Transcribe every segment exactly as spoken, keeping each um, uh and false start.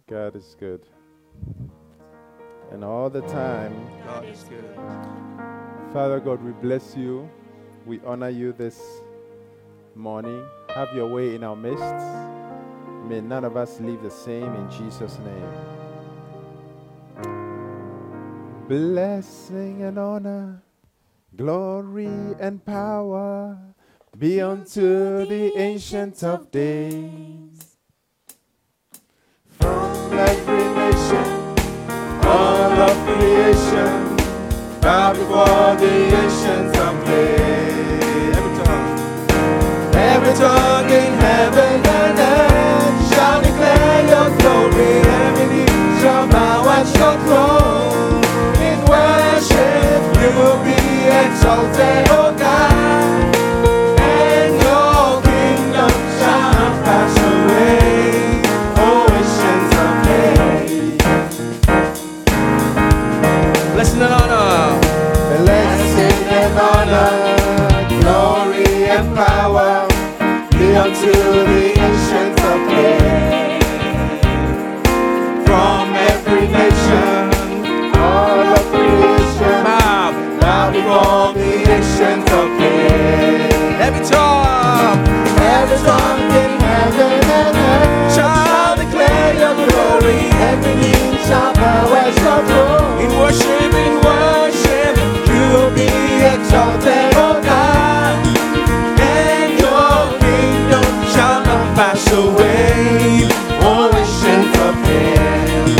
God is good. And all the time, God is good. Father God, we bless you. We honor you this morning. Have your way in our midst. May none of us leave the same in Jesus' name. Blessing and honor, glory and power be unto the Ancient of Days. From every nation, all of creation, bow before the Ancient of Days. Every tongue, Every tongue in heaven and earth shall declare your glory. Every knee shall bow at your throne. In worship you will be exalted, O God, and your kingdom shall not pass away, O Ancient of Days. blessing and honor, Blessing and honor, glory and power be unto the Ancient of Days. From every nation, all of creation, bow, bow before the Ancient of Days. every tongue Every tongue in heaven and earth shall declare your glory. Every knee shall bow at your throne. in worship, in worship, you will be exalted, O God, and your kingdom shall not pass away, O Ancient of Days.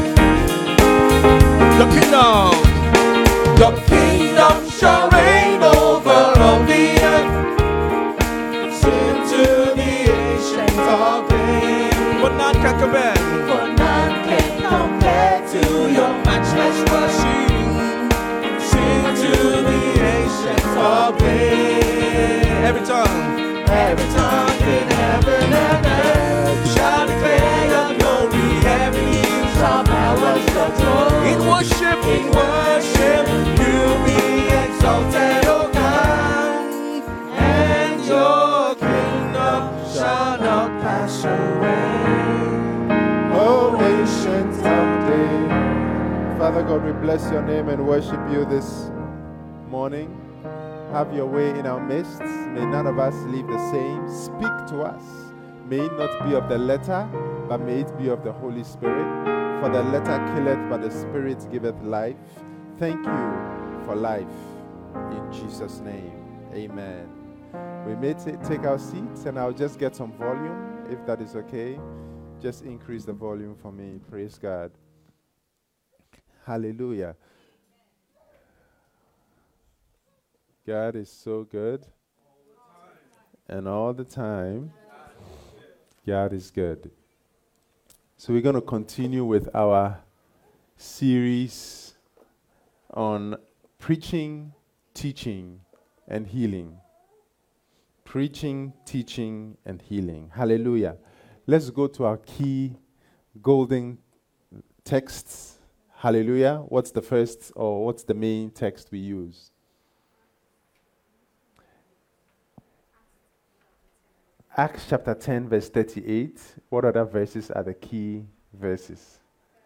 the kingdom, Your kingdom shall reign over all the earth. Sing to the Ancient of Days. what none can compare. For none can compare to your matchless worship. Sing to the Ancient of Days. Every tongue, Every tongue in heaven and earth shall declare your glory. Every knee shall bow at your throne. in worship, In worship, you'll be exalted, O God, and your kingdom shall not pass away, O Ancient of Days. Father God, we bless your name and worship you this morning. Have your way in our midst. May none of us leave the same. Speak to us. May it not be of the letter, but may it be of the Holy Spirit. For the letter killeth, but the Spirit giveth life. Thank you for life. In Jesus' name, amen. We may t- take our seats, and I'll just get some volume, if that is okay. Just increase the volume for me. Praise God. Hallelujah. God is so good. And all the time, God is good. So we're going to continue with our series on preaching, teaching, and healing. Preaching, teaching, and healing. Hallelujah. Let's go to our key golden texts. Hallelujah. What's the first or what's the main text we use? Acts chapter ten, verse thirty-eight. What other verses are the key verses?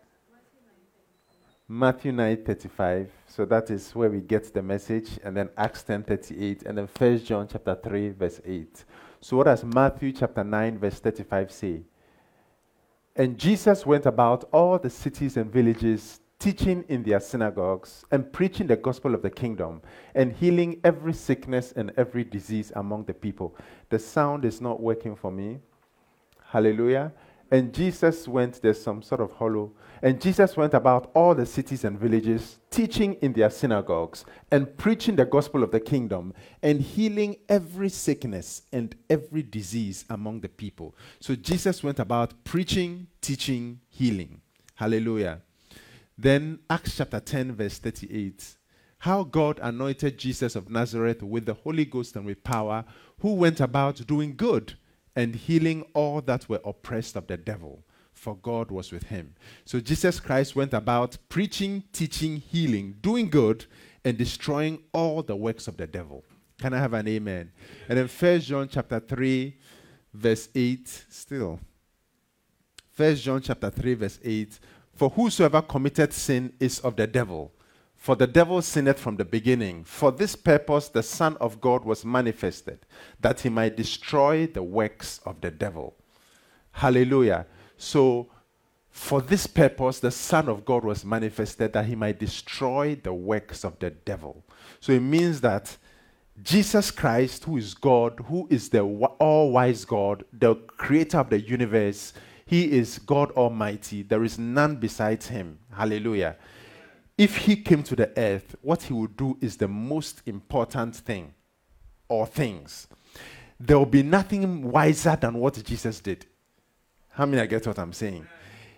Matthew nine thirty-five. So that is where we get the message. And then Acts ten thirty-eight. And then First John chapter three, verse eight. So what does Matthew chapter nine, verse thirty-five say? And Jesus went about all the cities and villages, teaching in their synagogues and preaching the gospel of the kingdom and healing every sickness and every disease among the people. The sound is not working for me. Hallelujah. And Jesus went, there's some sort of hollow. And Jesus went about all the cities and villages, teaching in their synagogues and preaching the gospel of the kingdom and healing every sickness and every disease among the people. So Jesus went about preaching, teaching, healing. Hallelujah. Then Acts chapter ten, verse thirty-eight. How God anointed Jesus of Nazareth with the Holy Ghost and with power, who went about doing good and healing all that were oppressed of the devil, for God was with him. So Jesus Christ went about preaching, teaching, healing, doing good, and destroying all the works of the devil. Can I have an amen? And then First John chapter three, verse eight, still. First John chapter three, verse eight. For whosoever committed sin is of the devil. For the devil sinned from the beginning. For this purpose the Son of God was manifested, that he might destroy the works of the devil. Hallelujah. So, for this purpose the Son of God was manifested, that he might destroy the works of the devil. So it means that Jesus Christ, who is God, who is the all-wise God, the creator of the universe, he is God Almighty. There is none besides him. Hallelujah. If he came to the earth, what he would do is the most important thing or things. There will be nothing wiser than what Jesus did. How many I get what I'm saying?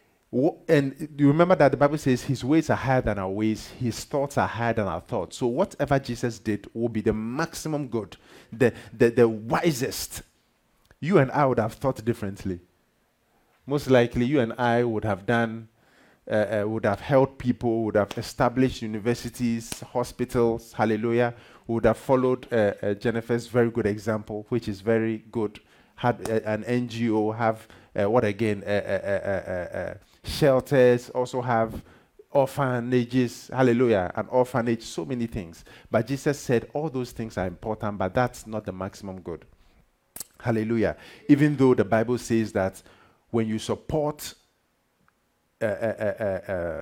And you remember that the Bible says his ways are higher than our ways, his thoughts are higher than our thoughts. So whatever Jesus did will be the maximum good, the, the, the wisest. You and I would have thought differently. Most likely you and I would have done Uh, uh, would have helped people, would have established universities, hospitals, hallelujah, would have followed uh, uh, Jennifer's very good example, which is very good, had uh, an N G O, have uh, what again, uh, uh, uh, uh, uh, shelters, also have orphanages, hallelujah, an orphanage, so many things. But Jesus said all those things are important, but that's not the maximum good. Hallelujah. Even though the Bible says that when you support Uh, uh, uh, uh,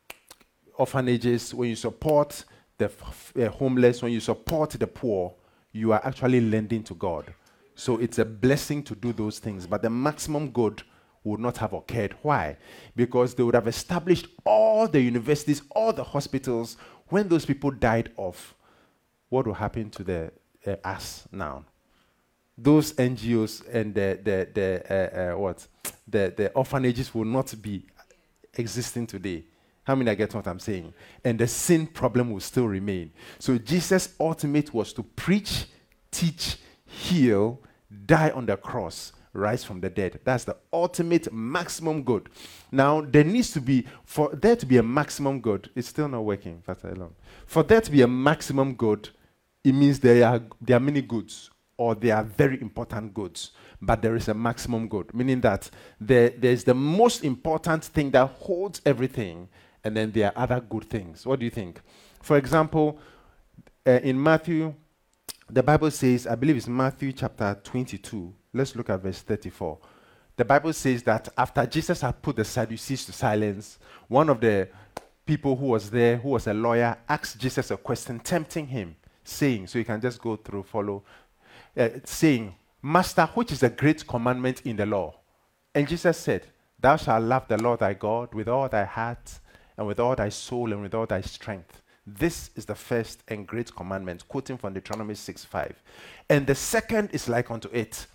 orphanages, when you support the f- uh, homeless, when you support the poor, you are actually lending to God. So it's a blessing to do those things. But the maximum good would not have occurred. Why? Because they would have established all the universities, all the hospitals. When those people died off, what will happen to the uh, us now? Those N G Os and the the the uh, uh, what the the orphanages will not be existing today. How many I get what I'm saying? And the sin problem will still remain. So Jesus' ultimate was to preach, teach, heal, die on the cross, rise from the dead. That's the ultimate maximum good. Now, there needs to be, for there to be a maximum good, it's still not working, Pastor Elon. For there to be a maximum good, it means there are, there are many goods, or they are very important goods. But there is a maximum good, meaning that there, there's the most important thing that holds everything, and then there are other good things. What do you think? For example, uh, in Matthew, the Bible says, I believe it's Matthew chapter twenty-two. Let's look at verse thirty-four. The Bible says that after Jesus had put the Sadducees to silence, one of the people who was there, who was a lawyer, asked Jesus a question, tempting him, saying, so you can just go through, follow, uh, saying, Master, which is the great commandment in the law? And Jesus said, Thou shalt love the Lord thy God with all thy heart, and with all thy soul, and with all thy strength. This is the first and great commandment, quoting from Deuteronomy six five. And the second is like unto it.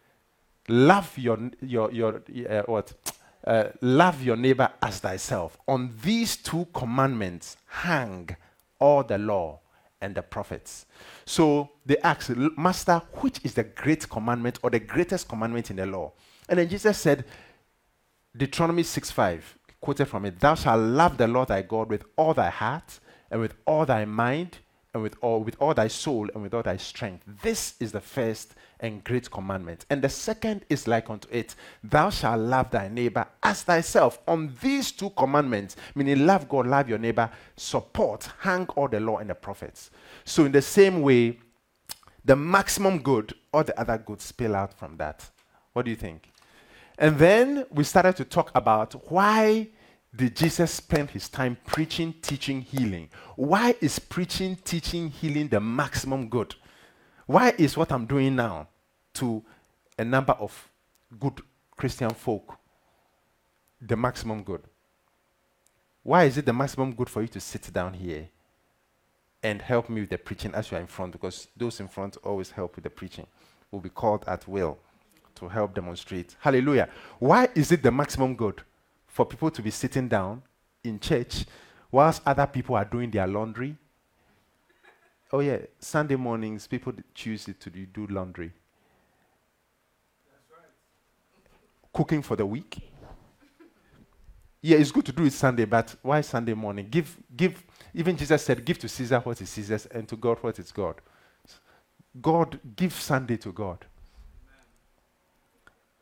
Love your your your uh, what? Uh, love your neighbor as thyself. On these two commandments hang all the law and the prophets. So they asked, Master, which is the great commandment or the greatest commandment in the law? And then Jesus said, Deuteronomy six five, quoted from it, Thou shalt love the Lord thy God with all thy heart, and with all thy mind, and with all, with all thy soul, and with all thy strength. This is the first and great commandment. And the second is like unto it, Thou shalt love thy neighbor as thyself. On these two commandments, meaning love God, love your neighbor, support, hang all the law and the prophets. So in the same way, the maximum good, all the other goods spill out from that. What do you think? And then we started to talk about why did Jesus spend his time preaching, teaching, healing? Why is preaching, teaching, healing the maximum good? Why is what I'm doing now to a number of good Christian folk the maximum good? Why is it the maximum good for you to sit down here and help me with the preaching as you are in front? Because those in front always help with the preaching. Will be called at will to help demonstrate. Hallelujah. Why is it the maximum good for people to be sitting down in church whilst other people are doing their laundry? Oh yeah, Sunday mornings, people d- choose it to do, do laundry. That's right. Cooking for the week. Yeah, it's good to do it Sunday, but why Sunday morning? Give, give. Even Jesus said, give to Caesar what is Caesar's and to God what is God. God, give Sunday to God.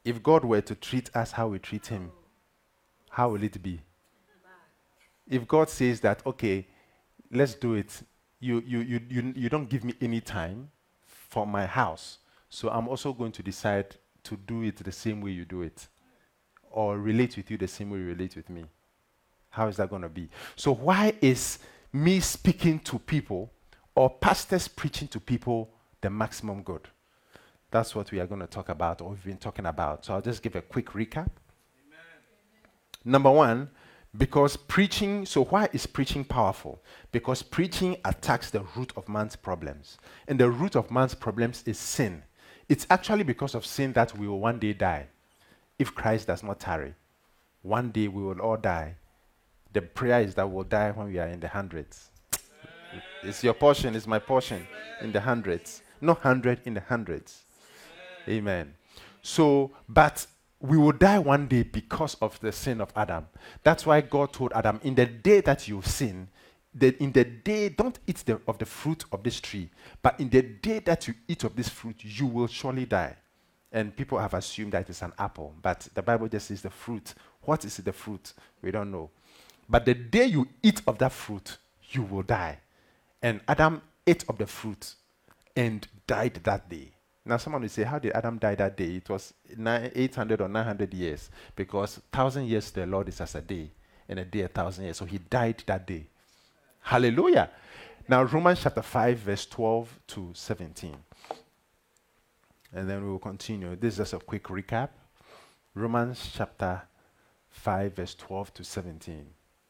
If God were to treat us how we treat him, how will it be? If God says that, okay, let's do it, you, you, you, you, you don't give me any time for my house, so I'm also going to decide to do it the same way you do it, or relate with you the same way you relate with me. How is that going to be? So why is me speaking to people or pastors preaching to people the maximum good? That's what we are going to talk about, or we've been talking about. So I'll just give a quick recap. Amen. Number one, because preaching, so why is preaching powerful? Because preaching attacks the root of man's problems. And the root of man's problems is sin. It's actually because of sin that we will one day die. If Christ does not tarry, one day we will all die. The prayer is that we'll die when we are in the hundreds. Amen. It's your portion, it's my portion. Amen. In the hundreds. Not hundred, in the hundreds. Amen. Amen. So, but we will die one day because of the sin of Adam. That's why God told Adam, in the day that you sin, that in the day, don't eat the, of the fruit of this tree, but in the day that you eat of this fruit, you will surely die. And people have assumed that it's an apple, but the Bible just says the fruit. What is the fruit? We don't know. But the day you eat of that fruit, you will die. And Adam ate of the fruit and died that day. Now someone will say, how did Adam die that day? It was nine, eight hundred or nine hundred years, because one thousand years to the Lord is as a day, and a day a thousand years. So he died that day. Hallelujah. Now Romans chapter five, verse twelve to seventeen. And then we will continue. This is just a quick recap. Romans chapter five, verse twelve to seventeen.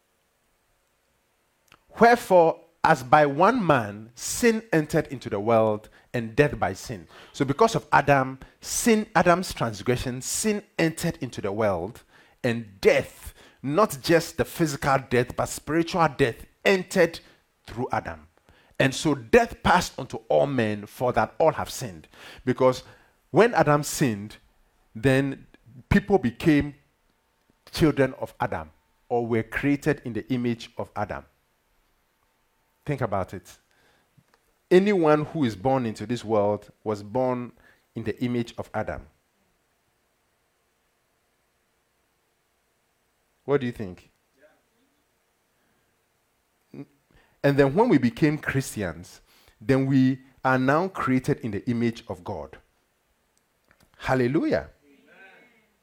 Wherefore, as by one man sin entered into the world, and death by sin. So because of Adam, sin, Adam's transgression, sin entered into the world, and death, not just the physical death, but spiritual death, entered through Adam. And so death passed unto all men, for that all have sinned. Because when Adam sinned, then people became children of Adam, or were created in the image of Adam. Think about it. Anyone who is born into this world was born in the image of Adam. What do you think? Yeah. And then when we became Christians, then we are now created in the image of God. Hallelujah. Amen.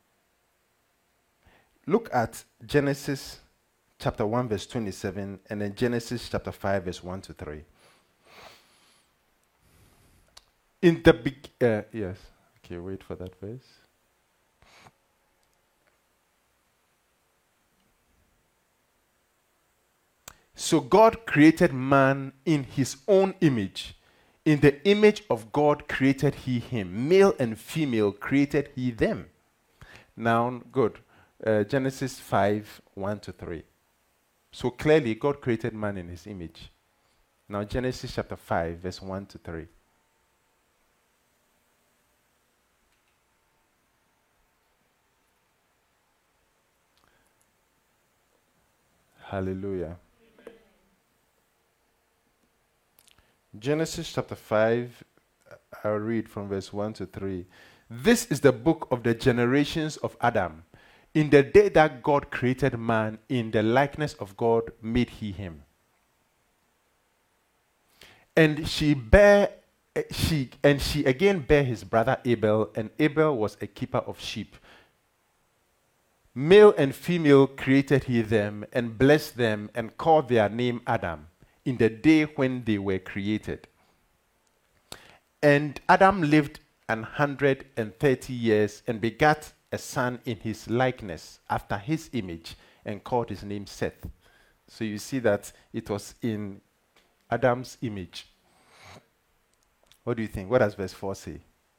Look at Genesis chapter one, verse twenty-seven, and then Genesis chapter five, verse one to three. In the big, uh, yes. Okay, wait for that verse. So God created man in his own image. In the image of God created he him. Male and female created he them. Now, good. Uh, Genesis five, one to three. So clearly, God created man in his image. Now, Genesis chapter five, verse one to three. Hallelujah. Amen. Genesis chapter five, I'll read from verse one to three. This is the book of the generations of Adam. In the day that God created man, in the likeness of God made he him. And she bare, uh, she and she again bare his brother Abel, and Abel was a keeper of sheep. Male and female created he them, and blessed them, and called their name Adam, in the day when they were created. And Adam lived an hundred and thirty years, and begat a son in his likeness, after his image, and called his name Seth. So you see that it was in Adam's image. What do you think? What does verse four say?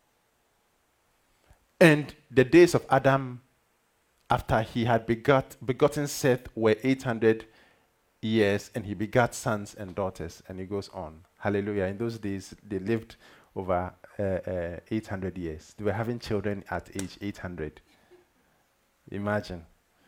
And the days of Adam, after he had begot, begotten Seth, were eight hundred years, and he begat sons and daughters. And he goes on. Hallelujah. In those days, they lived over uh, uh, eight hundred years. They were having children at age eight hundred. Imagine.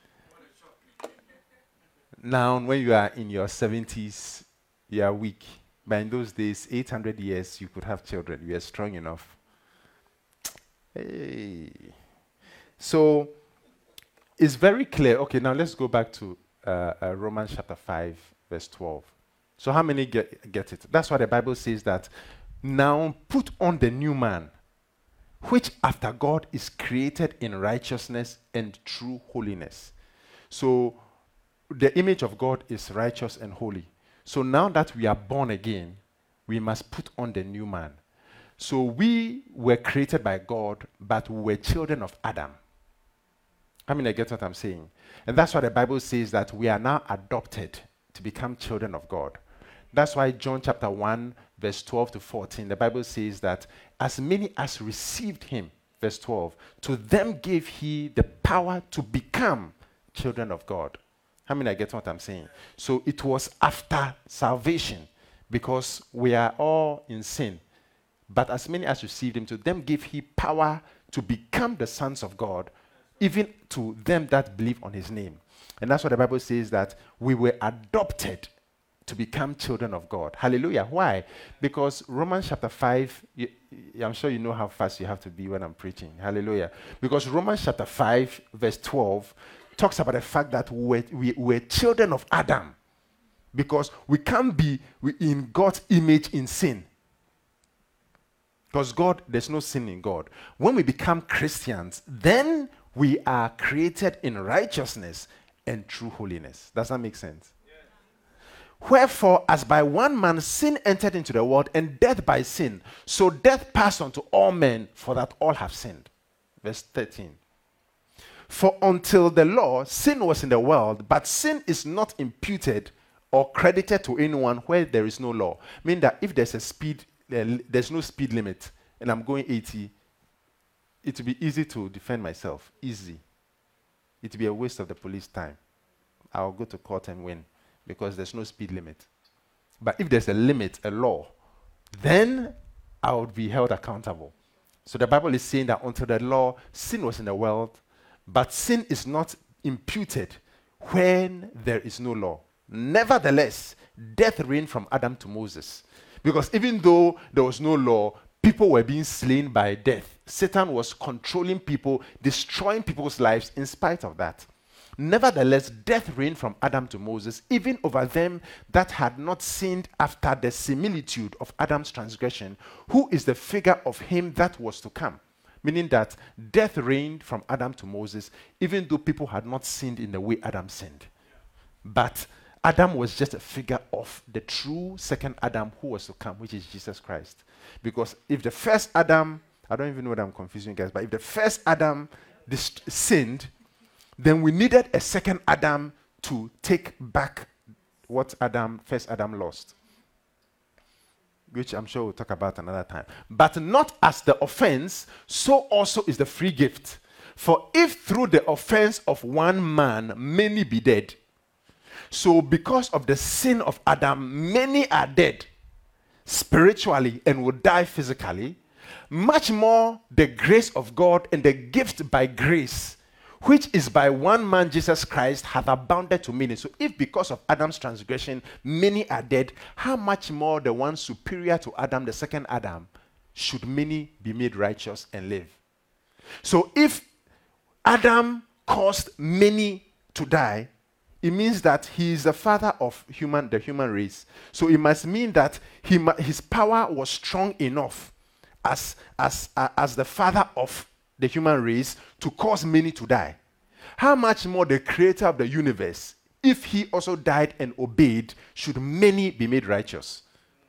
Now, when you are in your seventies, you are weak. But in those days, eight hundred years, you could have children. You are strong enough. Hey. So it's very clear. Okay, now let's go back to uh, uh, Romans chapter five, verse twelve. So how many get, get it? That's why the Bible says that now put on the new man, which after God is created in righteousness and true holiness. So the image of God is righteous and holy. So now that we are born again, we must put on the new man. So we were created by God, but we were children of Adam. I mean, I get what I'm saying. And that's why the Bible says that we are now adopted to become children of God. That's why John chapter one, verse twelve to fourteen, the Bible says that as many as received him, verse twelve, to them gave he the power to become children of God. I mean, I get what I'm saying. So it was after salvation, because we are all in sin. But as many as received him, to them gave he power to become the sons of God, even to them that believe on his name. And that's what the Bible says, that we were adopted to become children of God. Hallelujah. Why? Because Romans chapter five, you, I'm sure you know how fast you have to be when I'm preaching. Hallelujah. Because Romans chapter five, verse twelve, talks about the fact that we're, we, we're children of Adam. Because we can't be in God's image in sin. Because God, there's no sin in God. When we become Christians, then we are created in righteousness and true holiness. Does that make sense? Yes. Wherefore, as by one man sin entered into the world, and death by sin, so death passed on to all men, for that all have sinned. Verse thirteen. For until the law, sin was in the world, but sin is not imputed or credited to anyone where there is no law. Meaning that if there's a speed, uh, there's no speed limit, and I'm going eighty, it will be easy to defend myself. Easy. It will be a waste of the police time. I'll go to court and win, because there's no speed limit. But if there's a limit, a law, then I would be held accountable. So the Bible is saying that until the law, sin was in the world, but sin is not imputed when there is no law. Nevertheless, death reigned from Adam to Moses. Because even though there was no law, people were being slain by death. Satan was controlling people, destroying people's lives in spite of that. Nevertheless, death reigned from Adam to Moses, even over them that had not sinned after the similitude of Adam's transgression, who is the figure of him that was to come. Meaning that death reigned from Adam to Moses, even though people had not sinned in the way Adam sinned. But Adam was just a figure of the true second Adam who was to come, which is Jesus Christ. Because if the first Adam, I don't even know what I'm confusing you guys, but if the first Adam dist- sinned, then we needed a second Adam to take back what Adam, first Adam lost. Which I'm sure we'll talk about another time. But not as the offense, so also is the free gift. For if through the offense of one man many be dead, so because of the sin of Adam, many are dead spiritually and will die physically, much more the grace of God and the gift by grace, which is by one man Jesus Christ, hath abounded to many. So if because of Adam's transgression many are dead, how much more the one superior to Adam, the second Adam, should many be made righteous and live? So if Adam caused many to die, it means that he is the father of human, the human race. So it must mean that he, his power was strong enough as, as, uh, as the father of the human race to cause many to die. How much more the creator of the universe, if he also died and obeyed, should many be made righteous?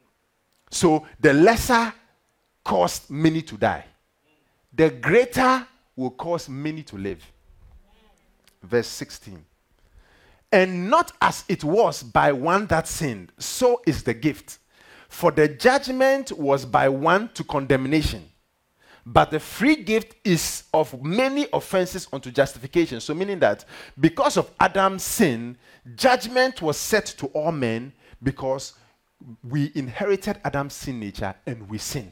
So the lesser caused many to die. The greater will cause many to live. Verse sixteen. And not as it was by one that sinned, so is the gift. For the judgment was by one to condemnation, but the free gift is of many offenses unto justification. So meaning that because of Adam's sin, judgment was set to all men because we inherited Adam's sin nature and we sin.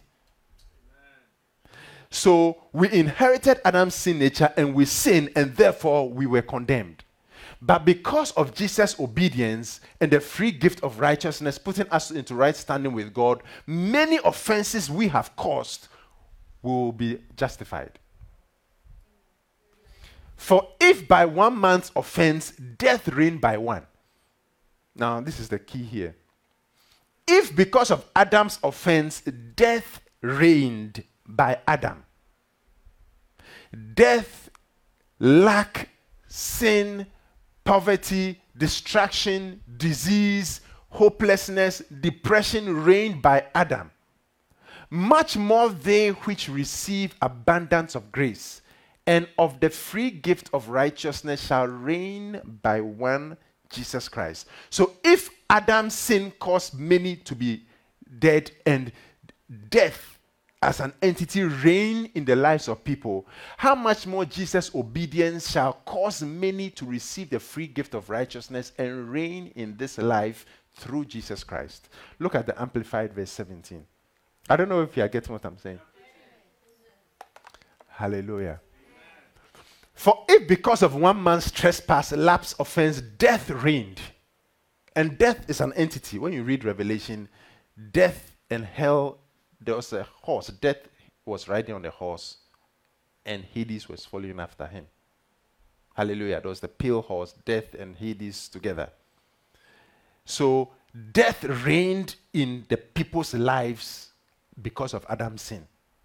So we inherited Adam's sin nature and we sin, and therefore we were condemned. But because of Jesus' obedience and the free gift of righteousness, putting us into right standing with God, many offenses we have caused will be justified. For if by one man's offense death reigned by one. Now, this is the key here. If because of Adam's offense death reigned by Adam, death, lack, sin, poverty, distraction, disease, hopelessness, depression reigned by Adam, much more they which receive abundance of grace and of the free gift of righteousness shall reign by one Jesus Christ. So if Adam's sin caused many to be dead and death as an entity reign in the lives of people, how much more Jesus' obedience shall cause many to receive the free gift of righteousness and reign in this life through Jesus Christ. Look at the Amplified verse seventeen. I don't know if you are getting what I'm saying. Hallelujah. For if because of one man's trespass, lapse, offense, death reigned, and death is an entity. When you read Revelation, death and hell, there was a horse. Death was riding on the horse, and Hades was following after him. Hallelujah. There was the pale horse, death and Hades together. So death reigned in the people's lives because of Adam's sin.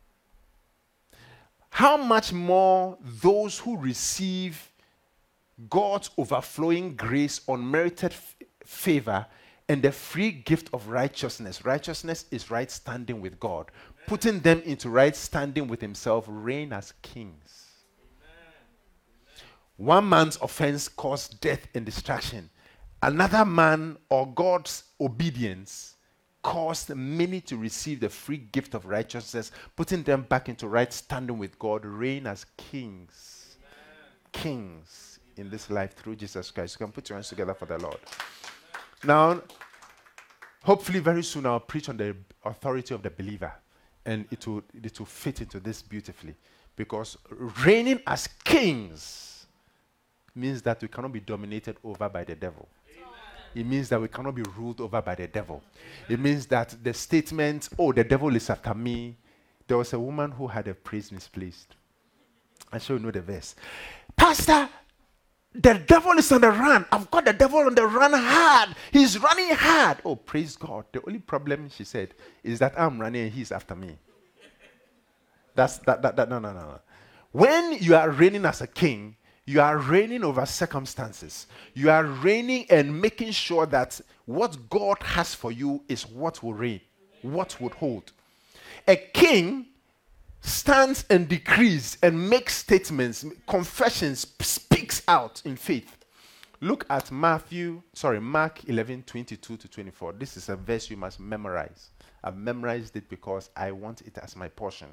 How much more those who receive God's overflowing grace, unmerited f- favor, and the free gift of righteousness. Righteousness is right standing with God. Amen. Putting them into right standing with himself, reign as kings. Amen. One man's offense caused death and destruction. Another man or God's obedience caused many to receive the free gift of righteousness, putting them back into right standing with God, reign as kings. Amen. Kings in this life through Jesus Christ. You can put your hands together for the Lord. Amen. Now, hopefully very soon I'll preach on the authority of the believer, and it will, it will fit into this beautifully, because reigning as kings means that we cannot be dominated over by the devil. It means that we cannot be ruled over by the devil. It means that the statement, oh, the devil is after me. There was a woman who had a praise misplaced. I'm sure you know the verse. Pastor, the devil is on the run. I've got the devil on the run hard. He's running hard. Oh, praise God. The only problem, she said, is that I'm running and he's after me. That's that, that, that, no, no, no. When you are reigning as a king, you are reigning over circumstances. You are reigning and making sure that what God has for you is what will reign, what would hold. A king stands and decrees and makes statements, confessions, speaks out in faith. Look at Matthew, sorry, Mark eleven, twenty-two to twenty-four. This is a verse you must memorize. I've memorized it because I want it as my portion.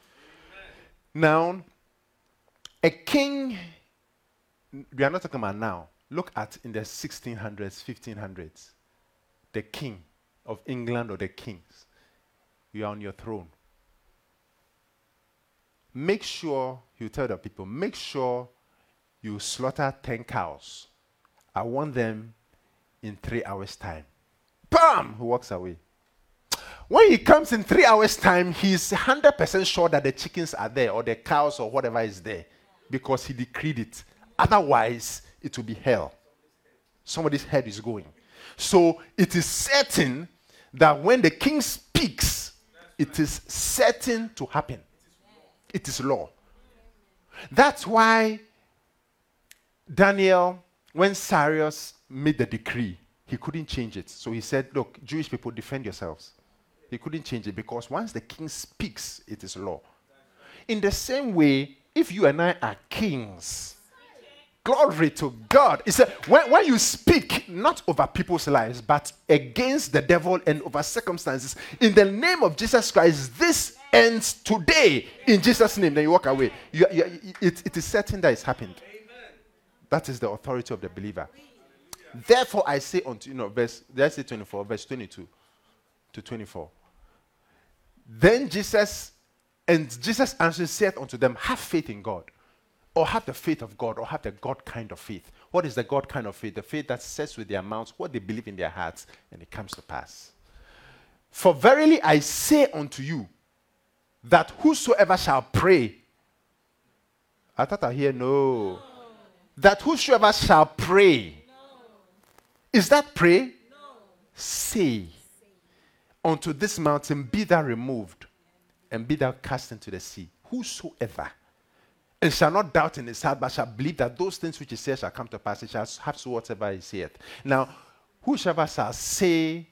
Now, a king, we are not talking about now. Look at in the sixteen hundreds, fifteen hundreds. The king of England or the kings. You are on your throne. Make sure, you tell the people, make sure you slaughter ten cows. I want them in three hours' time. Bam! He walks away. When he comes in three hours' time, he's one hundred percent sure that the chickens are there or the cows or whatever is there because he decreed it. Otherwise, it will be hell. Somebody's head is going. So it is certain that when the king speaks, it is certain to happen. It is law. That's why Daniel, when Cyrus made the decree, he couldn't change it. So he said, look, Jewish people, defend yourselves. He couldn't change it because once the king speaks, it is law. In the same way, if you and I are kings, glory to God. It's a, when, when you speak, not over people's lives, but against the devil and over circumstances, in the name of Jesus Christ, this ends today. In Jesus' name, then you walk away. You, you, it, it is certain that it's happened. Amen. That is the authority of the believer. Hallelujah. Therefore, I say unto you, know, verse, let's say twenty-four, verse twenty-two to twenty-four. Then Jesus, and Jesus answered, said unto them, have faith in God. Or have the faith of God, or have the God kind of faith. What is the God kind of faith? The faith that says with their mouths what they believe in their hearts, and it comes to pass. For verily I say unto you, that whosoever shall pray, I thought I hear no. that whosoever shall pray. Is that pray? Say unto this mountain, be thou removed, and be thou cast into the sea. Whosoever, and shall not doubt in his heart, but shall believe that those things which he says shall come to pass, he shall have so whatsoever he saith. Now, whosoever shall say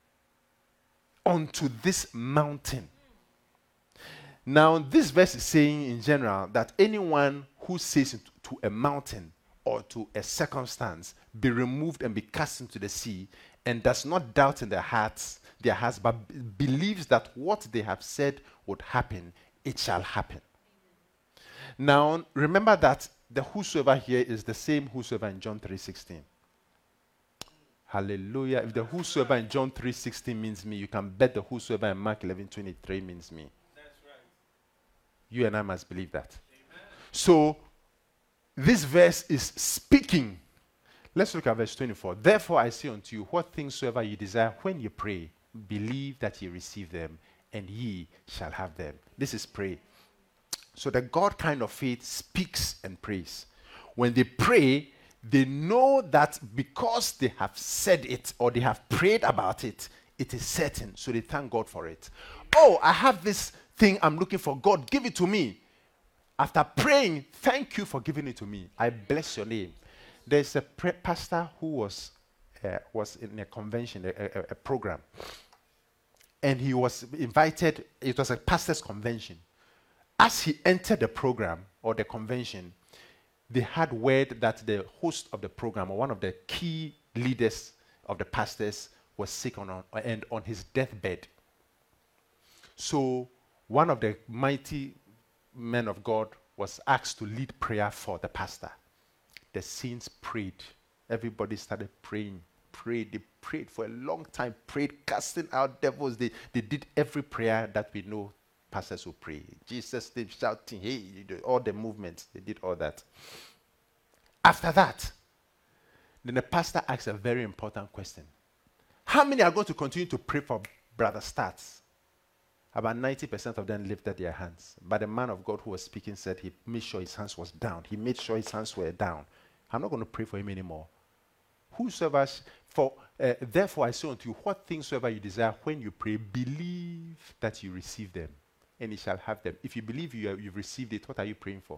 unto this mountain. Now, this verse is saying in general that anyone who says to a mountain or to a circumstance, be removed and be cast into the sea, and does not doubt in their hearts, their hearts, but b- believes that what they have said would happen, it shall happen. Now, remember that the whosoever here is the same whosoever in John three sixteen. Hallelujah. If the whosoever in John three sixteen means me, you can bet the whosoever in Mark eleven twenty-three means me. That's right. You and I must believe that. Amen. So, this verse is speaking. Let's look at verse twenty-four. Therefore I say unto you, what things soever you desire when you pray, believe that ye receive them, and ye shall have them. This is pray. So the God kind of faith speaks and prays. When they pray, they know that because they have said it or they have prayed about it, it is certain. So they thank God for it. Oh, I have this thing I'm looking for. God, give it to me. After praying, thank you for giving it to me. I bless your name. There's a pre- pastor who was uh, was in a convention, a, a, a program. And he was invited. It was a pastor's convention. As he entered the program or the convention, they had word that the host of the program or one of the key leaders of the pastors was sick on, on and on his deathbed. So one of the mighty men of God was asked to lead prayer for the pastor. The saints prayed. Everybody started praying. Prayed. They prayed for a long time. Prayed, casting out devils. They, they did every prayer that we know pastors will pray. Jesus, they shouting, hey, all the movements. They did all that. After that, then the pastor asked a very important question. How many are going to continue to pray for Brother Stats? About ninety percent of them lifted their hands. But the man of God who was speaking said he made sure his hands was down. He made sure his hands were down. I'm not going to pray for him anymore. Whosoever, sh- for uh, therefore I say unto you, what things soever you desire when you pray, believe that you receive them, and you shall have them. If you believe you have, you've received it, what are you praying for?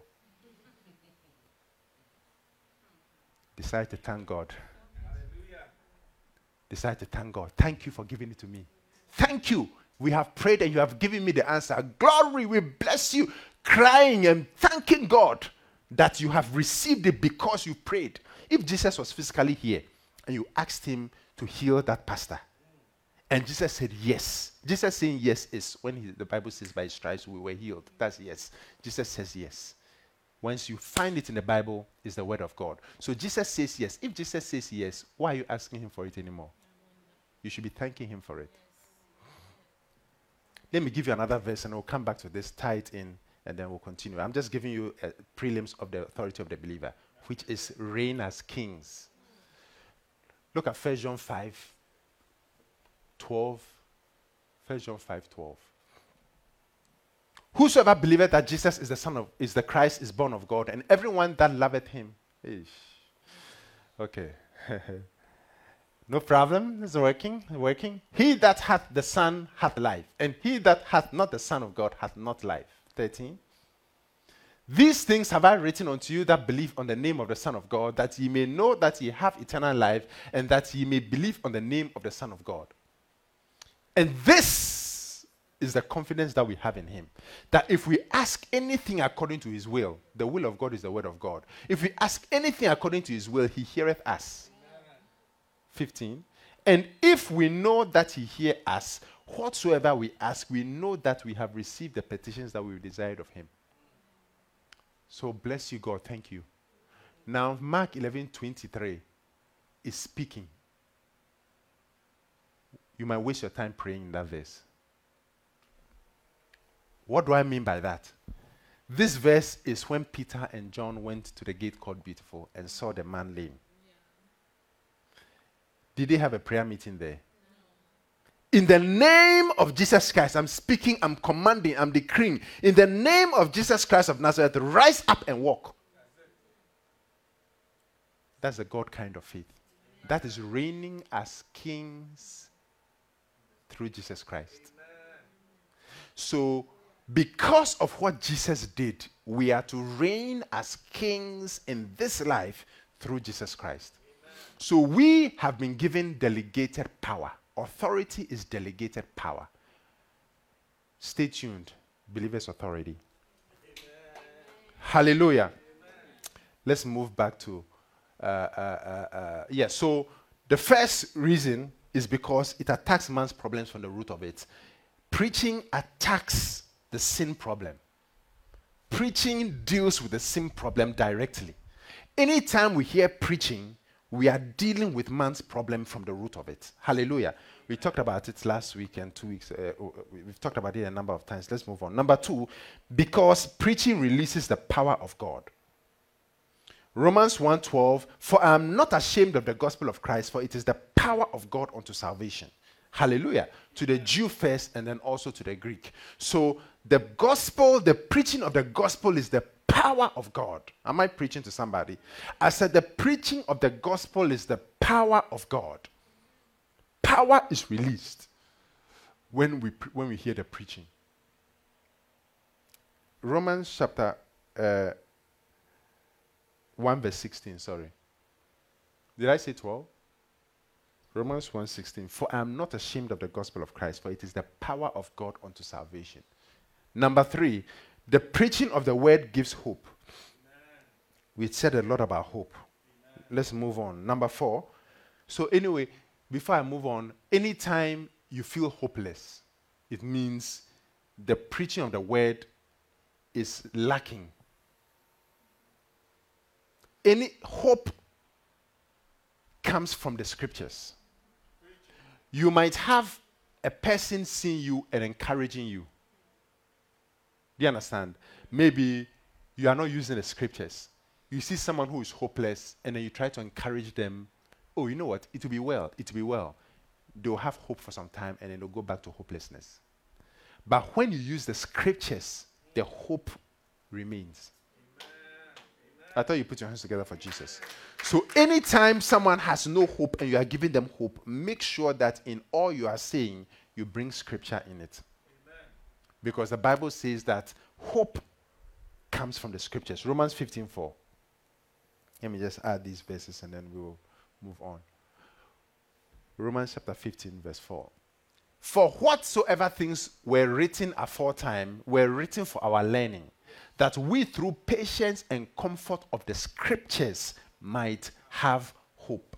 Decide to thank God. Hallelujah. Decide to thank God. Thank you for giving it to me. Thank you. We have prayed and you have given me the answer. Glory, we bless you. Crying and thanking God that you have received it because you prayed. If Jesus was physically here and you asked him to heal that pastor, and Jesus said yes. Jesus saying yes is when he, the Bible says by his stripes we were healed. That's yes. Jesus says yes. Once you find it in the Bible, it's the word of God. So Jesus says yes. If Jesus says yes, why are you asking him for it anymore? You should be thanking him for it. Let me give you another verse and we'll come back to this, tie it in, and then we'll continue. I'm just giving you uh, prelims of the authority of the believer, which is reign as kings. Look at First John five twelve. First John five twelve. Whosoever believeth that Jesus is the Son of, is the Christ, is born of God, and everyone that loveth him. Ish. Okay. No problem. It's working. Working. He that hath the Son hath life, and he that hath not the Son of God hath not life. thirteen. These things have I written unto you that believe on the name of the Son of God, that ye may know that ye have eternal life, and that ye may believe on the name of the Son of God. And this is the confidence that we have in him. That if we ask anything according to his will, the will of God is the word of God. If we ask anything according to his will, he heareth us. fifteen. And if we know that he hear us, whatsoever we ask, we know that we have received the petitions that we desired of him. So bless you, God. Thank you. Now, Mark eleven twenty-three is speaking. You might waste your time praying in that verse. What do I mean by that? This verse is when Peter and John went to the gate called Beautiful and saw the man lame. Did they have a prayer meeting there? No. In the name of Jesus Christ, I'm speaking, I'm commanding, I'm decreeing. In the name of Jesus Christ of Nazareth, rise up and walk. That's the God kind of faith. That is reigning as kings through Jesus Christ. So, because of what Jesus did, we are to reign as kings in this life through Jesus Christ. So, we have been given delegated power. Authority is delegated power. Stay tuned. Believers' authority. Hallelujah. Let's move back to, uh, uh, uh, uh, yeah, so the first reason is because it attacks man's problems from the root of it. Preaching attacks the sin problem. Preaching deals with the sin problem directly. Anytime we hear preaching, we are dealing with man's problem from the root of it. Hallelujah. We talked about it last week and two weeks. Uh, we've talked about it a number of times. Let's move on. Number two, because preaching releases the power of God. Romans one twelve, for I am not ashamed of the gospel of Christ, for it is the power of God unto salvation. Hallelujah. To the Jew first and then also to the Greek. So the gospel, the preaching of the gospel is the power of God. Am I preaching to somebody? I said the preaching of the gospel is the power of God. Power is released when we pre- when we hear the preaching. Romans chapter uh, one verse sixteen, sorry. Did I say twelve? Romans one sixteen. For I am not ashamed of the gospel of Christ, for it is the power of God unto salvation. Number three, the preaching of the word gives hope. Amen. We said a lot about hope. Amen. Let's move on. Number four. So anyway, before I move on, anytime you feel hopeless, it means the preaching of the word is lacking. Any hope comes from the scriptures. You might have a person seeing you and encouraging you. Do you understand? Maybe you are not using the scriptures. You see someone who is hopeless and then you try to encourage them. Oh, you know what? It will be well. It will be well. They'll have hope for some time and then they'll go back to hopelessness. But when you use the scriptures, the hope remains. I thought you put your hands together for Jesus. So anytime someone has no hope and you are giving them hope, make sure that in all you are saying, you bring scripture in it. Amen. Because the Bible says that hope comes from the scriptures. Romans fifteen four. Let me just add these verses and then we will move on. Romans chapter fifteen verse four. For whatsoever things were written aforetime were written for our learning, that we through patience and comfort of the scriptures might have hope.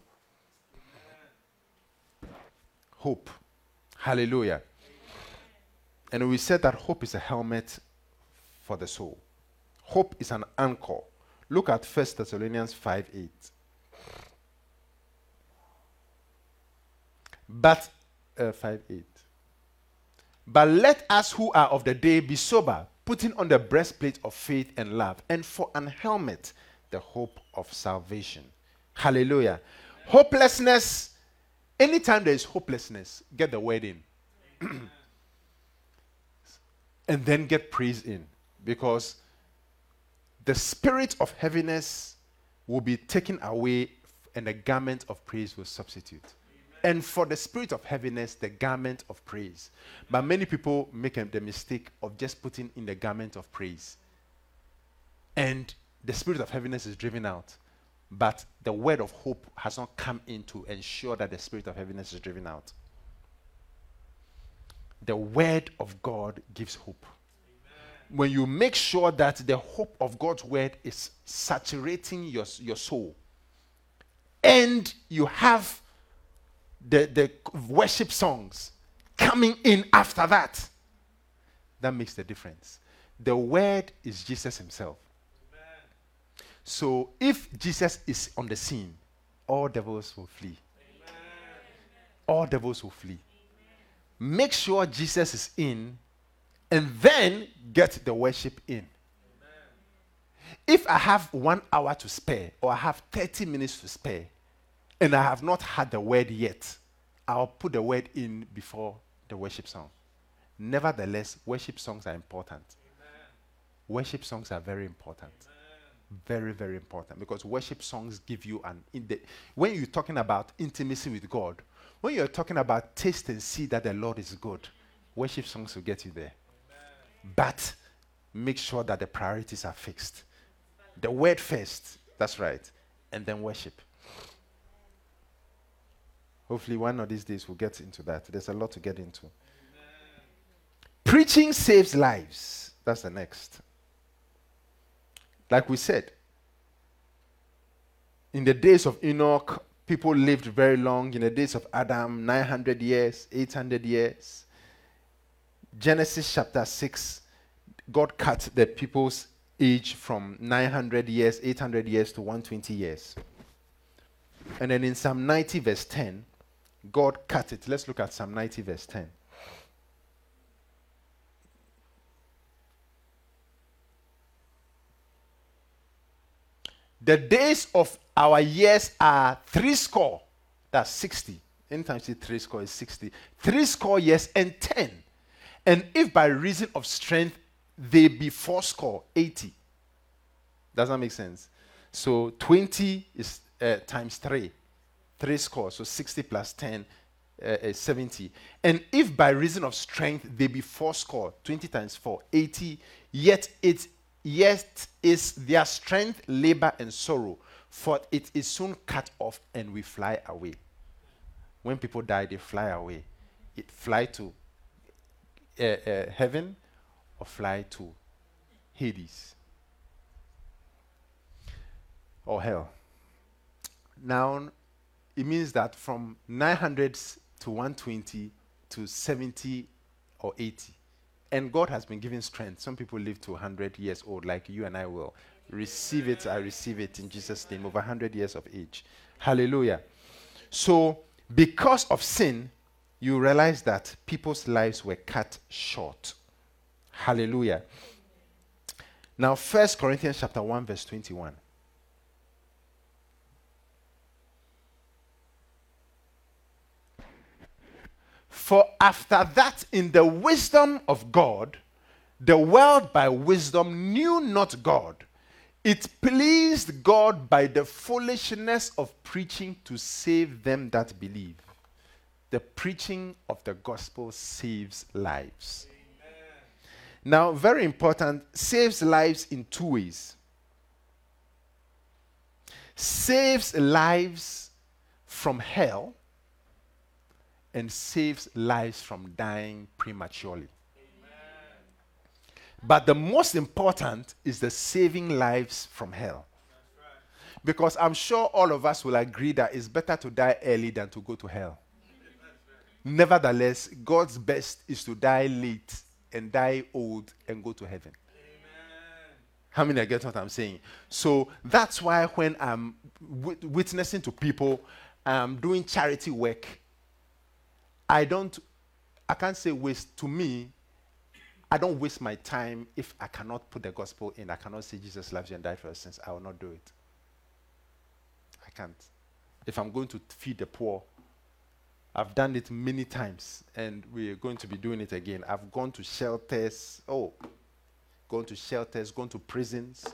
Amen. Hope. Hallelujah. Amen. And we said that hope is a helmet for the soul. Hope is an anchor. Look at First Thessalonians five eight. But, uh, five eight. But let us who are of the day be sober, putting on the breastplate of faith and love, and for an helmet, the hope of salvation. Hallelujah. Amen. Hopelessness, anytime there is hopelessness, get the word in. And then get praise in. Because the spirit of heaviness will be taken away and the garment of praise will substitute. And for the spirit of heaviness, the garment of praise. But many people make a, the mistake of just putting in the garment of praise. And the spirit of heaviness is driven out. But the word of hope has not come in to ensure that the spirit of heaviness is driven out. The word of God gives hope. Amen. When you make sure that the hope of God's word is saturating your, your soul, and you have The, the worship songs coming in after that, that makes the difference. The word is Jesus himself. Amen. So if Jesus is on the scene, all devils will flee. Amen. All devils will flee. Amen. Make sure Jesus is in and then get the worship in. Amen. If I have one hour to spare or I have thirty minutes to spare, and I have not had the word yet, I'll put the word in before the worship song. Nevertheless, worship songs are important. Amen. Worship songs are very important. Amen. Very, very important, because worship songs give you an in the when you're talking about intimacy with God, when you're talking about taste and see that the Lord is good, worship songs will get you there. Amen. But make sure that the priorities are fixed. The word first, that's right, and then worship. Hopefully one of these days we'll get into that. There's a lot to get into. Amen. Preaching saves lives. That's the next. Like we said, in the days of Enoch, people lived very long. In the days of Adam, nine hundred years, eight hundred years. Genesis chapter six, God cut the people's age from nine hundred years, eight hundred years to one hundred twenty years. And then in Psalm ninety verse ten, God cut it. Let's look at Psalm ninety verse ten. The days of our years are three score. That's sixty. Anytime you see three score is sixty. Three score years and ten. And if by reason of strength they be four score, eighty. Does that make sense? So twenty is uh, times three. Three score. So sixty plus ten uh, is seventy. And if by reason of strength they be four score, twenty times four, eighty, yet it Yet is their strength, labor, and sorrow, for it is soon cut off and we fly away. When people die, they fly away. It fly to uh, uh, heaven or fly to Hades or hell. Now, it means that from nine hundred to one hundred twenty to seventy or eighty. And God has been giving strength. Some people live to one hundred years old, like you and I will. Receive it, I receive it in Jesus' name, over one hundred years of age. Hallelujah. So, because of sin, you realize that people's lives were cut short. Hallelujah. Now, First Corinthians chapter one, verse twenty-one. For after that, in the wisdom of God, the world by wisdom knew not God. It pleased God by the foolishness of preaching to save them that believe. The preaching of the gospel saves lives. Amen. Now, very important, saves lives in two ways. Saves lives from hell, and saves lives from dying prematurely. Amen. But the most important is the saving lives from hell. That's right. Because I'm sure all of us will agree that it's better to die early than to go to hell. Right. Nevertheless, God's best is to die late and die old and go to heaven. Amen. How many get what I'm saying? So that's why when I'm w- witnessing to people, I'm doing charity work, I don't, I can't say waste. To me, I don't waste my time if I cannot put the gospel in. I cannot say Jesus loves you and died for your sins. I will not do it. I can't. If I'm going to feed the poor, I've done it many times, and we're going to be doing it again. I've gone to shelters. Oh, gone to shelters, gone to prisons.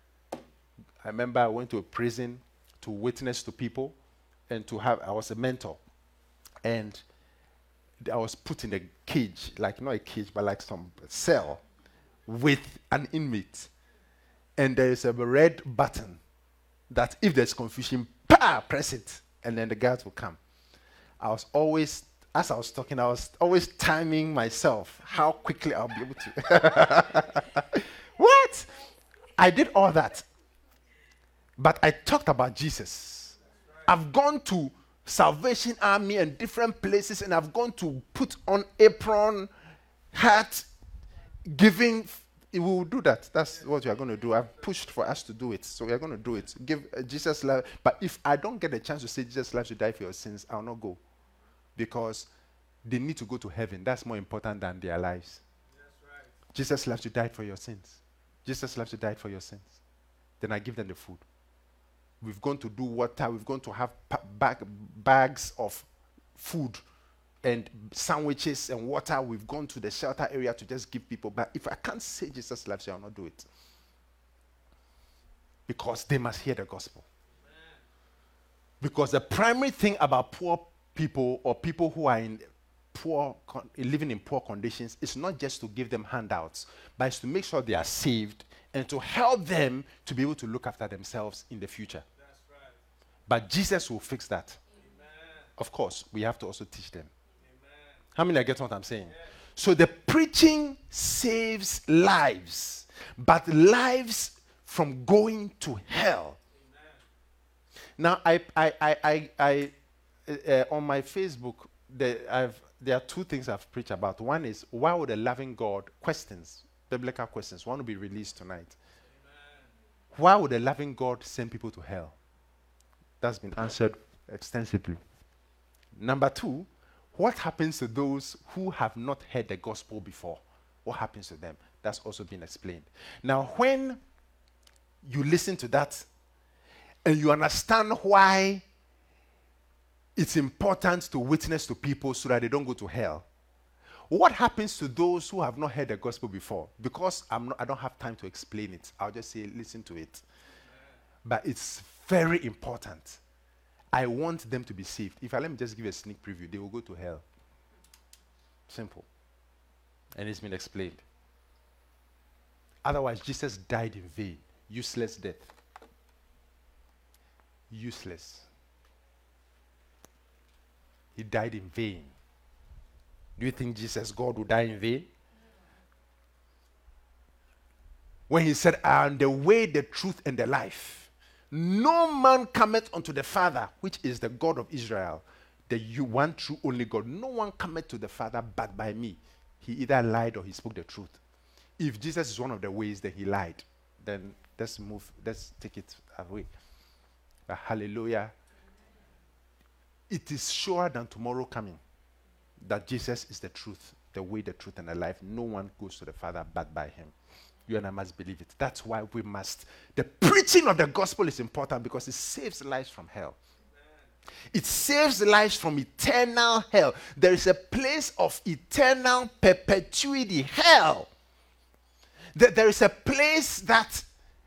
I remember I went to a prison to witness to people and to have, I was a mentor. And I was put in a cage, like not a cage, but like some cell with an inmate. And there is a red button that if there's confusion, pa, press it, and then the guards will come. I was always, as I was talking, I was always timing myself, how quickly I'll be able to. What? I did all that. But I talked about Jesus. I've gone to Salvation Army and different places, and I've gone to put on apron, hat, giving. We will do that. That's what we are going to do. I've pushed for us to do it, so we are going to do it. Give uh, Jesus life. But if I don't get a chance to say Jesus life to die for your sins, I'll not go, because they need to go to heaven. That's more important than their lives. That's right. Jesus life to die for your sins. Jesus life to die for your sins. Then I give them the food. We've gone to do water. We've gone to have pa- bag, bags of food and sandwiches and water. We've gone to the shelter area to just give people. But if I can't say Jesus loves you, I'll not do it. because they must hear the gospel. Because the primary thing about poor people or people who are in poor con- living in poor conditions is not just to give them handouts, but it's to make sure they are saved and to help them to be able to look after themselves in the future. That's right. But Jesus will fix that. Amen. Of course, we have to also teach them. Amen. How many are getting what I'm saying? Yeah. So the preaching saves lives, but lives from going to hell. Amen. Now, I, I, I, I, I uh, on my Facebook, the, I've, there are two things I've preached about. One is, why would a loving God, questions, biblical questions, one will be released tonight. Amen. Why would a loving God send people to hell? That's been answered extensively. Number two, what happens to those who have not heard the gospel before? What happens to them? That's also been explained. Now, when you listen to that and you understand why it's important to witness to people so that they don't go to hell, what happens to those who have not heard the gospel before? Because I'm not, I don't have time to explain it. I'll just say, listen to it. But it's very important. I want them to be saved. If I let me just give a sneak preview, they will go to hell. Simple. And it's been explained. Otherwise, Jesus died in vain. Useless death. Useless. He died in vain. Do you think Jesus, God, would die in vain? When he said, I am the way, the truth, and the life. No man cometh unto the Father, which is the God of Israel, the you one true only God. No one cometh to the Father but by me. He either lied or he spoke the truth. If Jesus is one of the ways, then he lied. Then let's move, let's take it away. Uh, hallelujah. It is surer than tomorrow coming that Jesus is the truth, the way, the truth, and the life. No one goes to the Father but by him. You and I must believe it. That's why we must. The preaching of the gospel is important because it saves lives from hell. Amen. It saves lives from eternal hell. There is a place of eternal perpetuity, hell. Th- there is a place that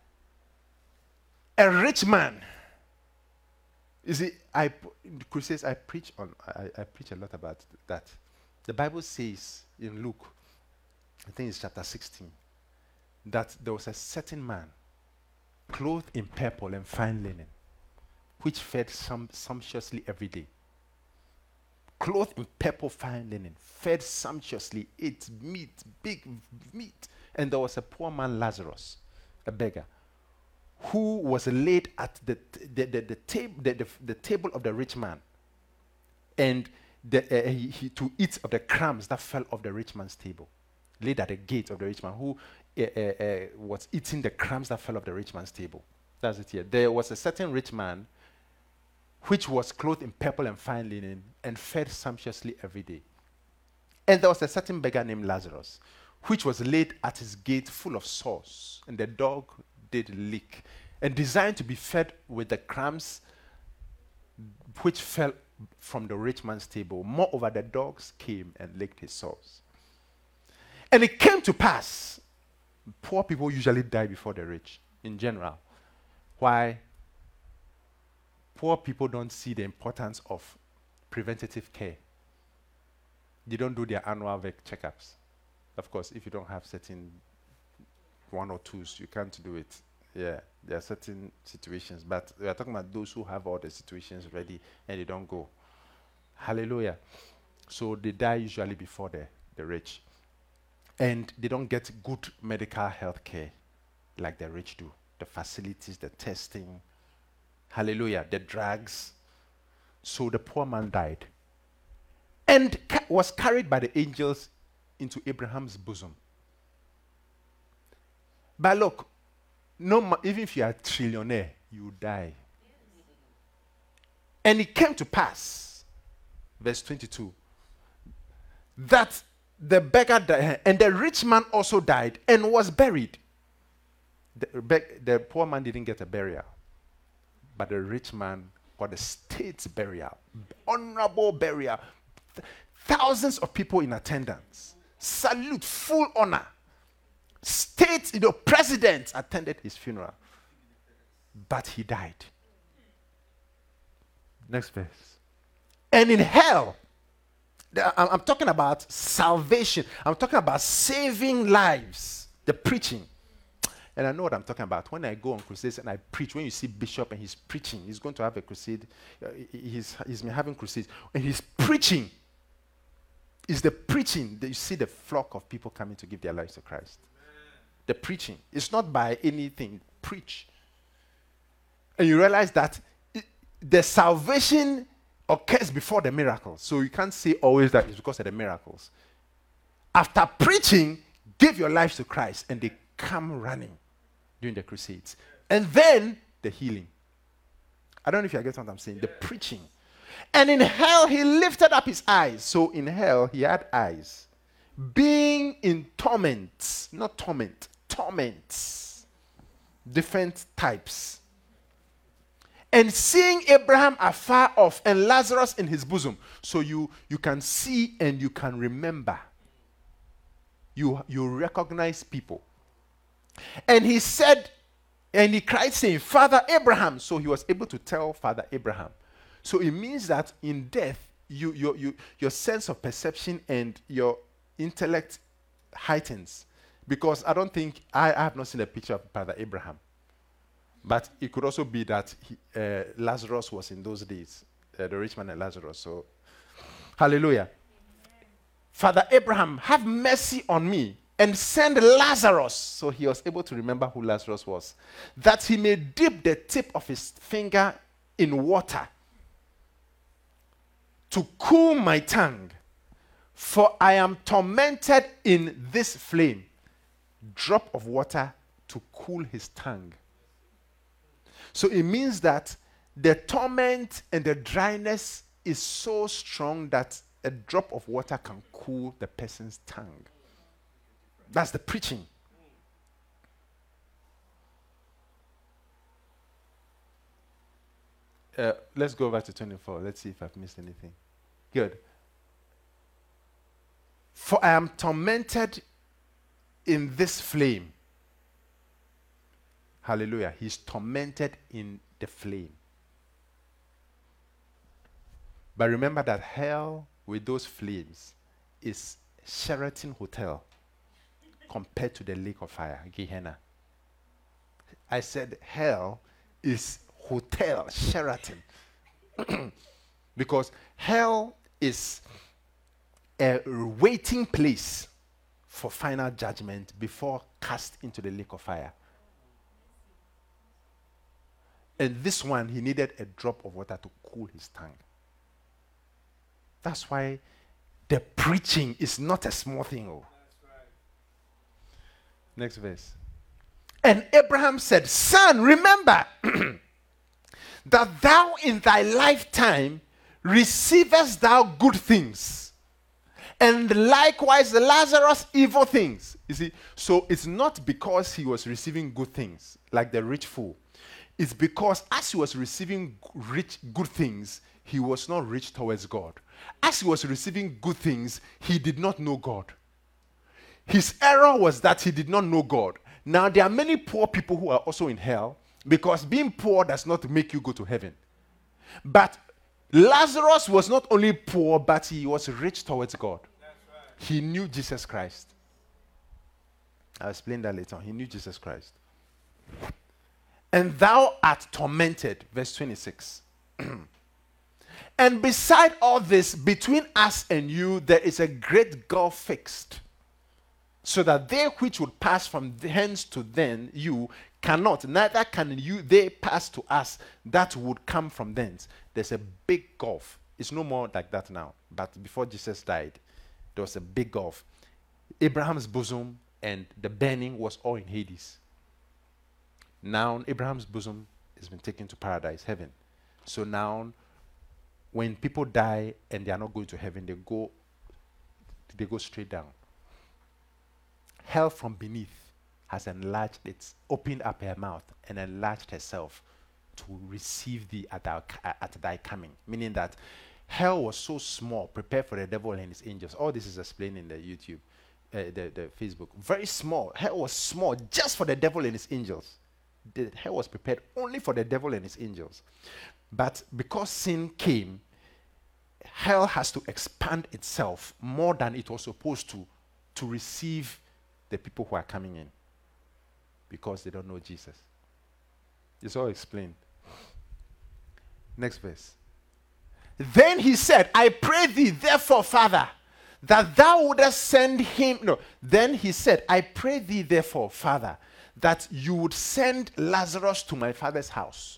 a rich man, you see, I, in the crusades, I preach on, I, I preach a lot about that. The Bible says in Luke, I think it's chapter sixteen, that there was a certain man clothed in purple and fine linen, which fed sum- sumptuously every day. Clothed in purple, fine linen, fed sumptuously, ate meat, big meat. And there was a poor man, Lazarus, a beggar, who was laid at the, t- the, the, the, tab- the, the, the table of the rich man, and the, uh, he, he, to eat of the crumbs that fell off the rich man's table. Laid at the gate of the rich man, who uh, uh, uh, was eating the crumbs that fell off the rich man's table. That's it here. There was a certain rich man which was clothed in purple and fine linen and fed sumptuously every day. And there was a certain beggar named Lazarus, which was laid at his gate full of sores, and the dog did lick, and designed to be fed with the crumbs which fell from the rich man's table. Moreover, the dogs came and licked his sores. And it came to pass, poor people usually die before the rich, in general. Why? Poor people don't see the importance of preventative care. They don't do their annual vec checkups. Of course, if you don't have certain one or twos, you can't do it. Yeah, there are certain situations, but we are talking about those who have all the situations ready and they don't go. Hallelujah. So they die usually before the, the rich. And they don't get good medical health care like the rich do. The facilities, the testing, hallelujah, the drugs. So the poor man died and ca- was carried by the angels into Abraham's bosom. But look, no ma- even if you are a trillionaire, you die. Yes. And it came to pass, verse twenty-two, that the beggar died, and the rich man also died and was buried. The, be- the poor man didn't get a burial, but the rich man got a state burial, honorable burial. Th- thousands of people in attendance, salute, full honor. State, you know, president attended his funeral. but he died. Next verse. And in hell, the- I'm, I'm talking about salvation. I'm talking about saving lives, the preaching. And I know what I'm talking about. When I go on crusades and I preach, when you see Bishop and he's preaching, he's going to have a crusade. Uh, he- he's, he's been having crusades. And he's preaching. It's the preaching that you see the flock of people coming to give their lives to Christ. The preaching. It's not by anything. Preach. And you realize that it, the salvation occurs before the miracles. So you can't say always that it's because of the miracles. After preaching, give your lives to Christ and they come running during the crusades. And then the healing. I don't know if you get what I'm saying. The preaching. And in hell, he lifted up his eyes. So in hell, he had eyes. Being in torments, not torment, torments. Different types. And seeing Abraham afar off and Lazarus in his bosom. So you, you can see and you can remember. You, you recognize people. And he said, and he cried saying, Father Abraham. So he was able to tell Father Abraham. So it means that in death, you, you, you, your sense of perception and your intellect heightens. Because I don't think, I, I have not seen a picture of Father Abraham. But it could also be that he, uh, Lazarus was in those days, uh, the rich man and Lazarus. So, hallelujah. Father Abraham, have mercy on me and send Lazarus. So he was able to remember who Lazarus was. That he may dip the tip of his finger in water to cool my tongue, for I am tormented in this flame. Drop of water to cool his tongue. So it means that the torment and the dryness is so strong that a drop of water can cool the person's tongue. That's the preaching. Uh, let's go back to twenty-four. Let's see if I've missed anything. Good. For I am tormented in this flame. Hallelujah. He's tormented in the flame. But remember that hell with those flames is Sheraton Hotel compared to the lake of fire, Gehenna. I said hell is hotel, Sheraton. Because hell is a waiting place for final judgment before cast into the lake of fire. And this one, he needed a drop of water to cool his tongue. That's why the preaching is not a small thing. Oh. Next verse. And Abraham said, Son, remember that thou in thy lifetime receivest thou good things, and likewise Lazarus evil things. You see, so it's not because he was receiving good things, like the rich fool. It's because as he was receiving rich good things, he was not rich towards God. As he was receiving good things, he did not know God. His error was that he did not know God. Now, there are many poor people who are also in hell, because being poor does not make you go to heaven. But Lazarus was not only poor, but he was rich towards God. That's right. He knew Jesus Christ. I'll explain that later on. He knew Jesus Christ. And thou art tormented, verse twenty-six. And beside all this, between us and you, there is a great gulf fixed, so that they which would pass from hence to then you cannot, neither can you they pass to us that would come from thence. There's a big gulf. It's no more like that now. But before Jesus died, there was a big gulf. Abraham's bosom and the burning was all in Hades. Now Abraham's bosom has been taken to paradise, heaven. So now when people die and they are not going to heaven, they go they go straight down. Hell from beneath has enlarged its, opened up her mouth and enlarged herself to receive thee at, our, at thy coming. Meaning that hell was so small, prepared for the devil and his angels. All this is explained in the YouTube, uh, the, the Facebook. Very small. Hell was small just for the devil and his angels. The hell was prepared only for the devil and his angels. But because sin came, hell has to expand itself more than it was supposed to, to receive the people who are coming in, because they don't know Jesus. It's all explained. Next verse. Then he said, I pray thee, therefore, Father, that thou wouldest send him. No. Then he said, I pray thee, therefore, Father, that you would send Lazarus to my father's house.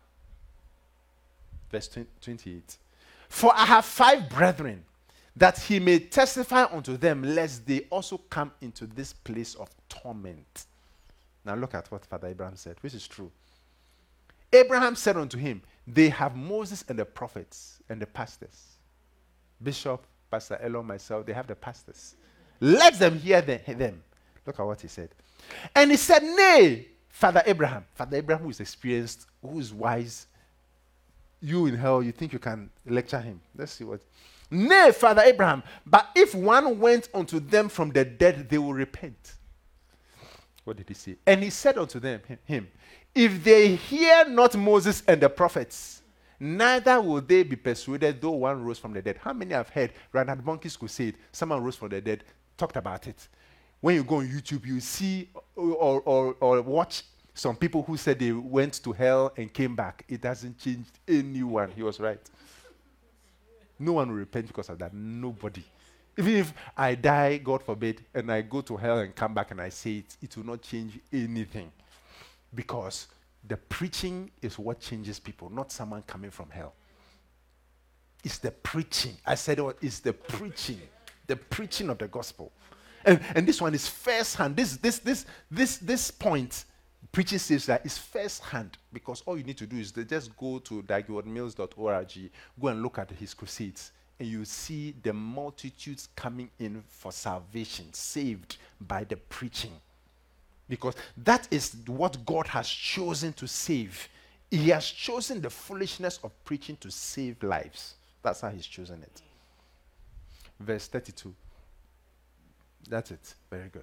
Verse twenty-eight. For I have five brethren, that he may testify unto them, lest they also come into this place of torment. Now look at what Father Abraham said, which is true. Abraham said unto him, they have Moses and the prophets and the pastors. Bishop, Pastor Elo, myself, they have the pastors. Let them hear the, them. Look at what he said. And he said, nay, Father Abraham. Father Abraham, who is experienced, who is wise. You in hell, you think you can lecture him. Let's see what. Nay, Father Abraham, but if one went unto them from the dead, they will repent. What did he say? And he said unto them, him, if they hear not Moses and the prophets, neither will they be persuaded, though one rose from the dead. How many have heard Reinhard Bonnke's crusade? Someone rose from the dead, talked about it. When you go on YouTube, you see or, or, or watch some people who said they went to hell and came back. It hasn't changed anyone. He was right. No one will repent because of that. Nobody. Even if I die, God forbid, and I go to hell and come back and I say it, it will not change anything. Because the preaching is what changes people, not someone coming from hell. It's the preaching. I said oh, it's the preaching. The preaching of the gospel. And, and this one is first hand. This, this, this, this, this point, preaching says that it's first hand, because all you need to do is to just go to dag heward mills dot org, go and look at his crusades, and you see the multitudes coming in for salvation, saved by the preaching. Because that is what God has chosen to save. He has chosen the foolishness of preaching to save lives. That's how he's chosen it. Verse thirty-two. That's it. Very good.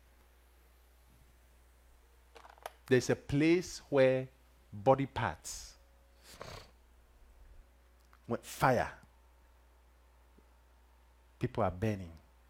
There's a place where body parts, when fire, people are burning.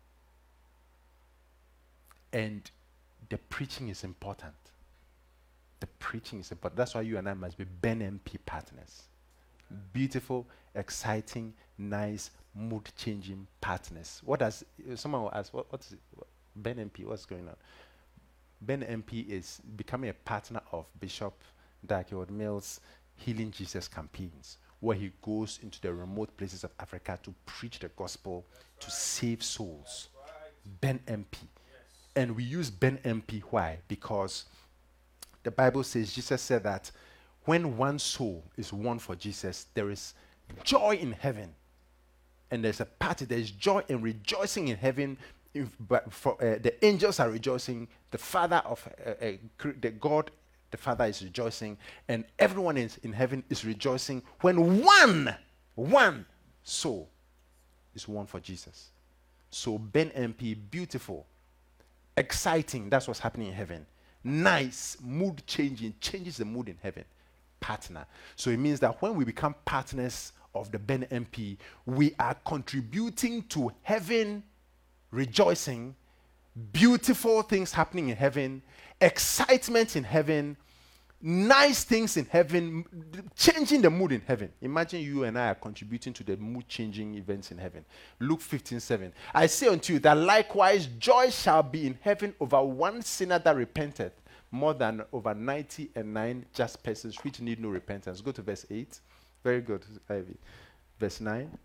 And the preaching is important. The preaching is important. That's why you and I must be Ben M P partners. Beautiful, exciting, nice, mood-changing partners. What does, someone will ask, what, what's it, what, Ben M P, what's going on? Ben M P is becoming a partner of Bishop Dag Heward Mills' Healing Jesus campaigns, where he goes into the remote places of Africa to preach the gospel, to save souls. Ben M P. And we use Ben M P. Why? Because the Bible says, Jesus said that when one soul is won for Jesus, there is joy in heaven. And there's a party, there's joy and rejoicing in heaven. If, but for, uh, the angels are rejoicing, the Father of uh, uh, cr- the God, the Father is rejoicing, and everyone is in heaven is rejoicing when one, one soul is won for Jesus. So Ben M P, beautiful, exciting, that's what's happening in heaven. Nice, mood changing, changes the mood in heaven. Partner. So it means that when we become partners of the Ben M P, we are contributing to heaven rejoicing, beautiful things happening in heaven, excitement in heaven, nice things in heaven, changing the mood in heaven. Imagine you and I are contributing to the mood-changing events in heaven. Luke fifteen seven. I say unto you that likewise joy shall be in heaven over one sinner that repenteth, more than over ninety and nine just persons which need no repentance. Go to verse eight. Very good, Ivy. Verse nine.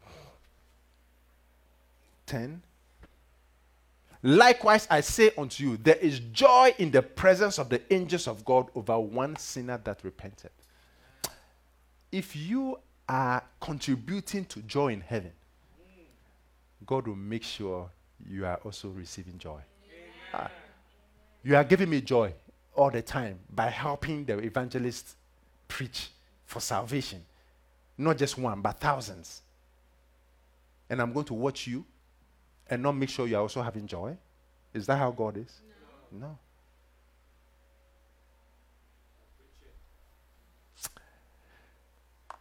ten. Likewise, I say unto you, there is joy in the presence of the angels of God over one sinner that repented. If you are contributing to joy in heaven, God will make sure you are also receiving joy. Ah, you are giving me joy all the time by helping the evangelist preach for salvation. Not just one, but thousands. And I'm going to watch you and not make sure you're also having joy? Is that how God is? No. no.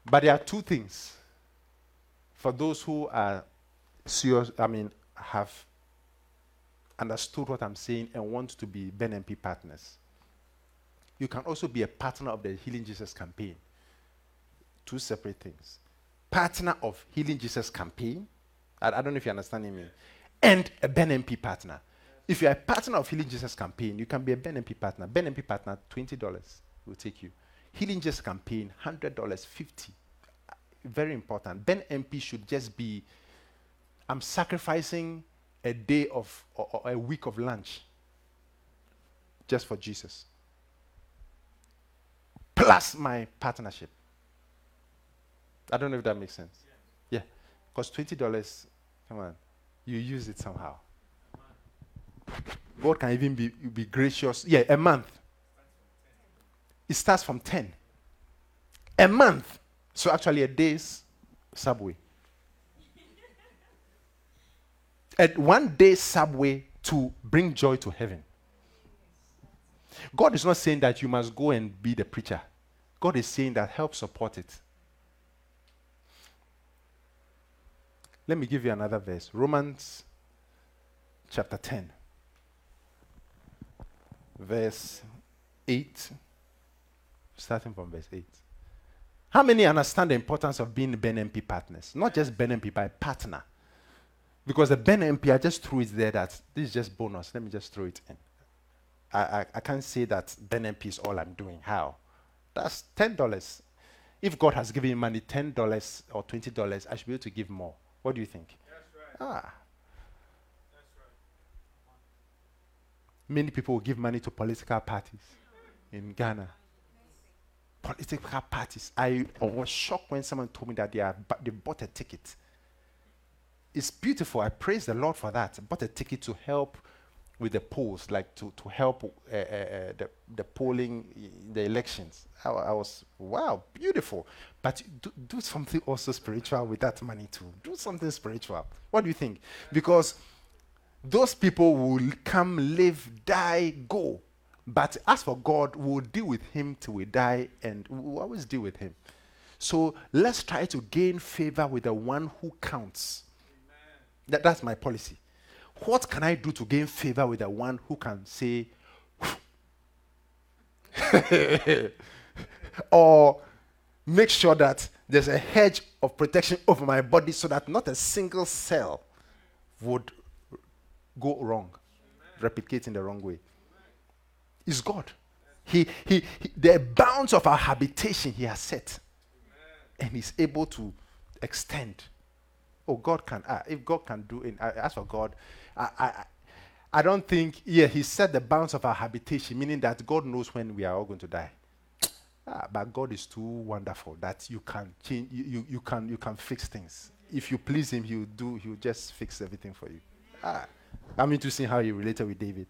But there are two things for those who are serious, I mean, have understood what I'm saying and want to be Ben M P partners. You can also be a partner of the Healing Jesus campaign. Two separate things. Partner of Healing Jesus campaign, I, I don't know if you're understanding me, and a Ben M P partner. If you're a partner of Healing Jesus campaign, you can be a Ben M P partner. Ben M P partner, twenty dollars will take you. Healing Jesus campaign, one hundred dollars, fifty dollars. Very important. Ben M P should just be, I'm sacrificing a day of, or, or a week of lunch just for Jesus. Plus my partnership. I don't know if that makes sense. Yeah. Because twenty dollars, come on, you use it somehow. God can even be, be gracious. Yeah, a month. It starts from ten. A month. So actually a day's Subway. A one day Subway to bring joy to heaven. God is not saying that you must go and be the preacher. God is saying that help support it. Let me give you another verse. Romans chapter ten. Verse eight. Starting from verse eight. How many understand the importance of being Ben M P partners? Not just Ben M P, but a partner. Because the Ben M P, I just threw it there that this is just bonus. Let me just throw it in. I, I, I can't say that Ben M P is all I'm doing. How? That's ten dollars. If God has given money ten dollars or twenty dollars, I should be able to give more. What do you think? That's right. Ah. That's right. Many people will give money to political parties in Ghana. Political parties. I, I was shocked when someone told me that they, are, bu- they bought a ticket. It's beautiful. I praise the Lord for that. Bought a ticket to help with the polls, like to, to help uh, uh, uh, the, the polling, in the elections. I, I was, wow, beautiful. But do, do something also spiritual with that money too. Do something spiritual. What do you think? Because those people will come, live, die, go. But as for God, we'll deal with him till we die, and we'll always deal with him. So let's try to gain favor with the one who counts. That, that's my policy. What can I do to gain favor with the one who can say, or make sure that there's a hedge of protection over my body so that not a single cell would go wrong, replicate in the wrong way? Is God. He, he, he, the bounds of our habitation he has set. And he's able to extend. Oh, God can. Uh, if God can do it, uh, as for God, I, I, I don't think, yeah, he set the bounds of our habitation, meaning that God knows when we are all going to die. Ah, but God is too wonderful that you can change, you, you, you can you can fix things. If you please him, he'll do, he'll just fix everything for you. Ah, I'm interested in how he related with David.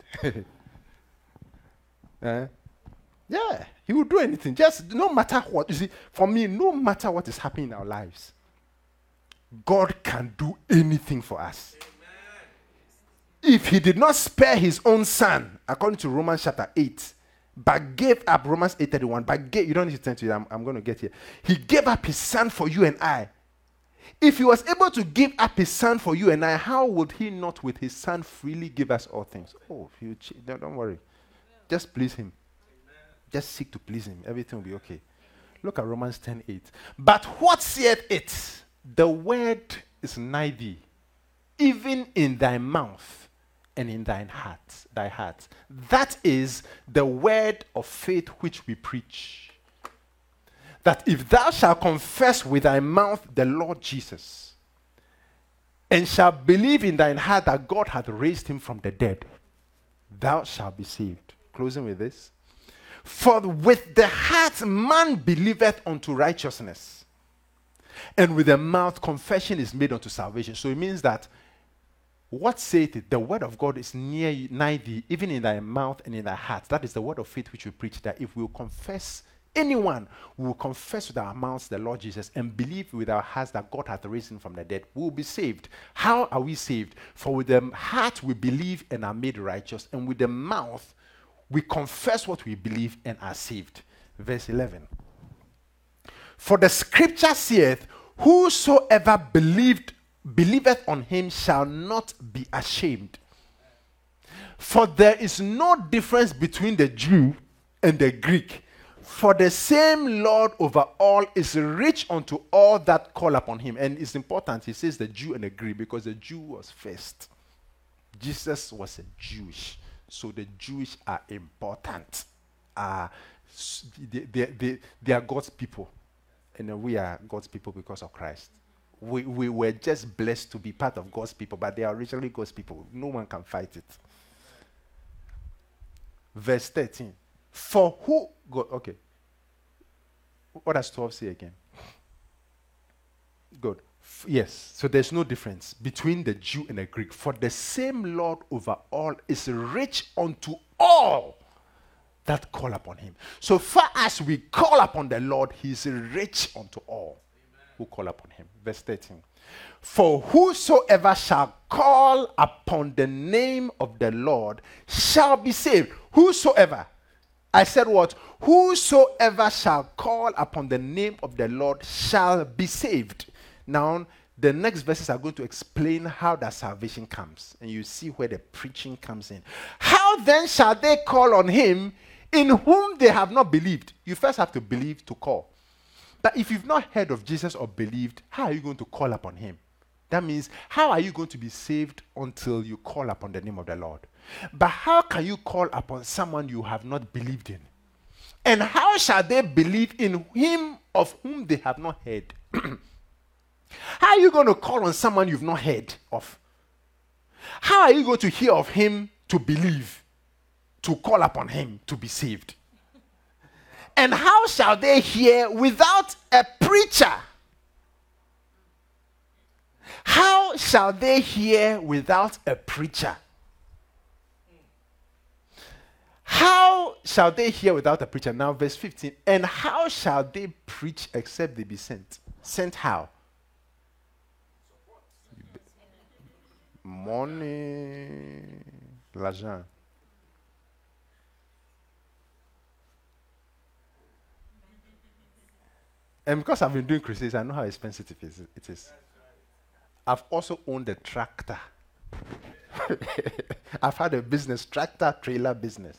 Uh, yeah, he will do anything. Just no matter what. You see, for me, no matter what is happening in our lives, God can do anything for us. Amen. If he did not spare his own son, according to Romans chapter eight, but gave up, Romans eight thirty-one, but gave, you don't need to turn to it, I'm, I'm going to get here. He gave up his son for you and I. If he was able to give up his son for you and I, how would he not with his son freely give us all things? Oh, if you ch- no, don't worry. Just please him. Amen. Just seek to please him. Everything will be okay. Look at Romans ten eight. But what saith it? The word is nigh thee, even in thy mouth and in thine heart, thy heart. That is the word of faith which we preach. That if thou shalt confess with thy mouth the Lord Jesus, and shalt believe in thine heart that God hath raised him from the dead, thou shalt be saved. Closing with this. For with the heart man believeth unto righteousness, and with the mouth confession is made unto salvation. So it means that what saith it? The word of God is near you, nigh thee, even in thy mouth and in thy heart. That is the word of faith which we preach, that if we will confess anyone, we will confess with our mouths the Lord Jesus and believe with our hearts that God hath raised him from the dead, we will be saved. How are we saved? For with the heart we believe and are made righteous, and with the mouth we confess what we believe and are saved. Verse eleven. For the scripture saith, whosoever believed believeth on him shall not be ashamed. For there is no difference between the Jew and the Greek. For the same Lord over all is rich unto all that call upon him. And it's important, he says the Jew and the Greek, because the Jew was first. Jesus was a Jewish. So the Jewish are important. Uh, they, they, they, they are God's people. And we are God's people because of Christ. We, we were just blessed to be part of God's people, but they are originally God's people. No one can fight it. Verse thirteen. For who, God, okay. What does twelve say again? Good. F- yes. So there's no difference between the Jew and the Greek. For the same Lord over all is rich unto all that call upon him. So far as we call upon the Lord, he is rich unto all who call upon him. Verse thirteen. For whosoever shall call upon the name of the Lord shall be saved. Whosoever. I said what? Whosoever shall call upon the name of the Lord shall be saved. Now, the next verses are going to explain how that salvation comes. And you see where the preaching comes in. How then shall they call on him in whom they have not believed? You first have to believe to call. But if you've not heard of Jesus or believed, how are you going to call upon him? That means, how are you going to be saved until you call upon the name of the Lord? But how can you call upon someone you have not believed in? And how shall they believe in him of whom they have not heard? How are you going to call on someone you've not heard of? How are you going to hear of him to believe, to call upon him to be saved? And how shall they hear without a preacher? How shall they hear without a preacher? How shall they hear without a preacher? Now, verse fifteen. And how shall they preach except they be sent? Sent how? Money, l'argent. And because I've been doing crusades, I know how expensive it is. It is. I've also owned a tractor. I've had a business, tractor trailer business.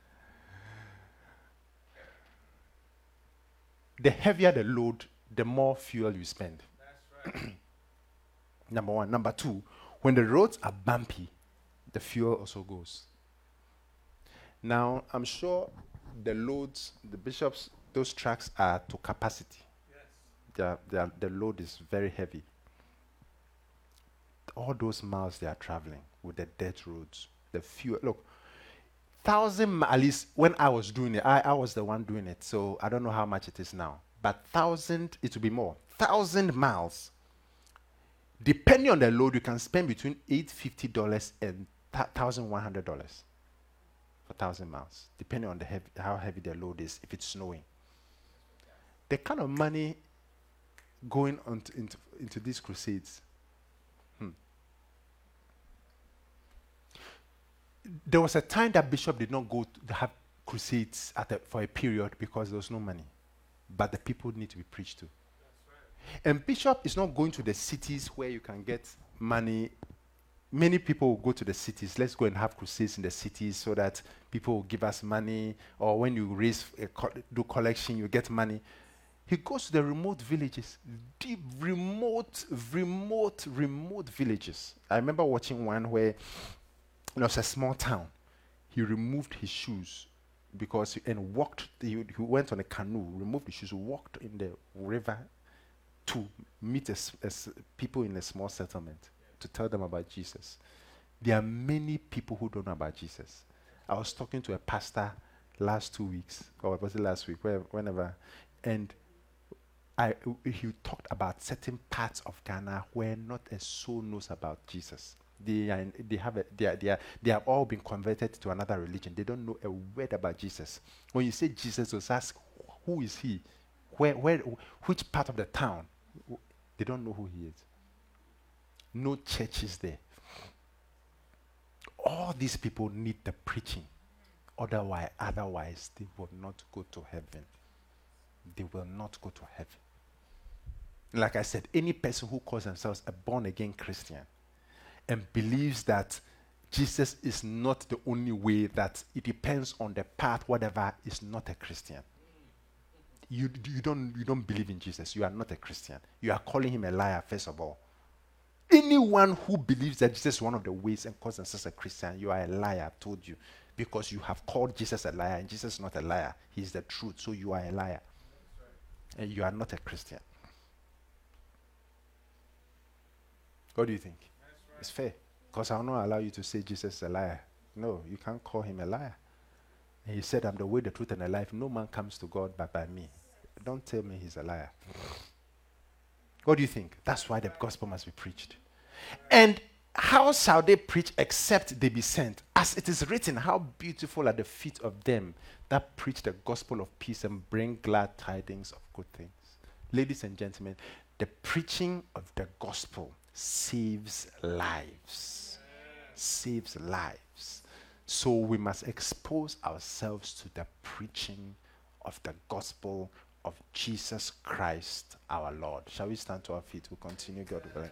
The heavier the load, the more fuel you spend. That's right. Number one. Number two, when the roads are bumpy, the fuel also goes. Now, I'm sure the loads, the bishops, those tracks are to capacity. Yes. They are, they are, the load is very heavy. All those miles they are traveling with the dirt roads, the fuel. Look, thousand mi- at least when I was doing it, I, I was the one doing it, so I don't know how much it is now. But thousand, it will be more. Thousand miles. Depending on the load, you can spend between eight hundred fifty dollars and one thousand one hundred dollars for thousand miles, depending on the heavy, how heavy the load is. If it's snowing, the kind of money going on to, into into these crusades. Hmm. There was a time that Bishop did not go to have crusades at a, for a period because there was no money, but the people need to be preached to. And Bishop is not going to the cities where you can get money. Many people will go to the cities. Let's go and have crusades in the cities so that people will give us money. Or when you raise, a co- do collection, you get money. He goes to the remote villages, deep, remote, remote, remote villages. I remember watching one where it was a small town. He removed his shoes because he, and walked. He, he went on a canoe, removed his shoes, walked in the river to meet as, as people in a small settlement to tell them about Jesus. There are many people who don't know about Jesus. I was talking to a pastor last two weeks, or was it last week, where, whenever, and I, he talked about certain parts of Ghana where not a soul knows about Jesus. They are, in, they have a, they are, they are, they have all been converted to another religion. They don't know a word about Jesus. When you say Jesus, just ask, who is he? Where, where, which part of the town? They don't know who he is. No churches there. All these people need the preaching. Otherwise, otherwise they will not go to heaven. They will not go to heaven. Like I said, any person who calls themselves a born-again Christian and believes that Jesus is not the only way, that it depends on the path, whatever, is not a Christian. You, you, don't, you don't believe in Jesus. You are not a Christian. You are calling him a liar, first of all. Anyone who believes that Jesus is one of the ways and calls themselves a Christian, you are a liar, I've told you. Because you have called Jesus a liar, and Jesus is not a liar. He is the truth, so you are a liar. Right. And you are not a Christian. What do you think? Right. It's fair. Because I will not allow you to say Jesus is a liar. No, you can't call him a liar. And he said, I'm the way, the truth, and the life. No man comes to God but by me. Don't tell me he's a liar. What do you think? That's why the gospel must be preached. And how shall they preach except they be sent? As it is written, how beautiful are the feet of them that preach the gospel of peace and bring glad tidings of good things. Ladies and gentlemen, the preaching of the gospel saves lives. Saves lives. So we must expose ourselves to the preaching of the gospel of Jesus Christ our Lord. Shall we stand to our feet? We'll continue, God willing.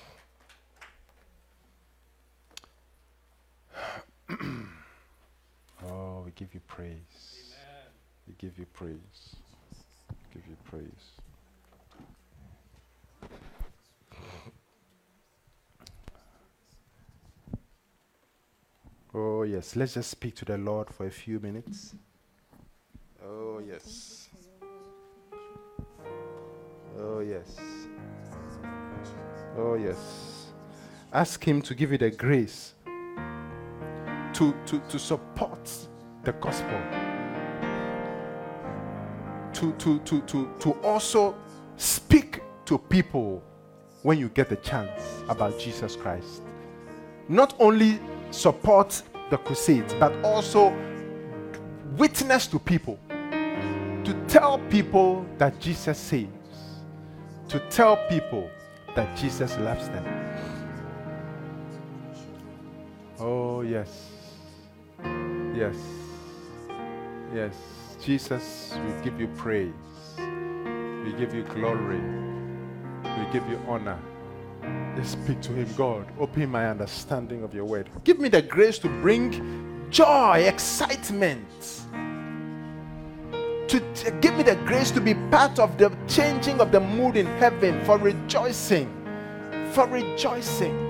Oh, we give you praise. Amen. We give you praise. We give you praise. Oh, yes. Let's just speak to the Lord for a few minutes. Oh, yes. Oh, yes. Oh, yes. Ask him to give you the grace to, to, to support the gospel. To, to, to, to, to also speak to people when you get the chance about Jesus Christ. Not only support the crusades, but also witness to people. To tell people that Jesus saves. To tell people that Jesus loves them. Oh, yes. Yes. Yes. Jesus, we give you praise. We give you glory. We give you honor. Just speak to him, God. Open my understanding of your word. Give me the grace to bring joy, excitement. To t- give me the grace to be part of the changing of the mood in heaven, for rejoicing. For rejoicing.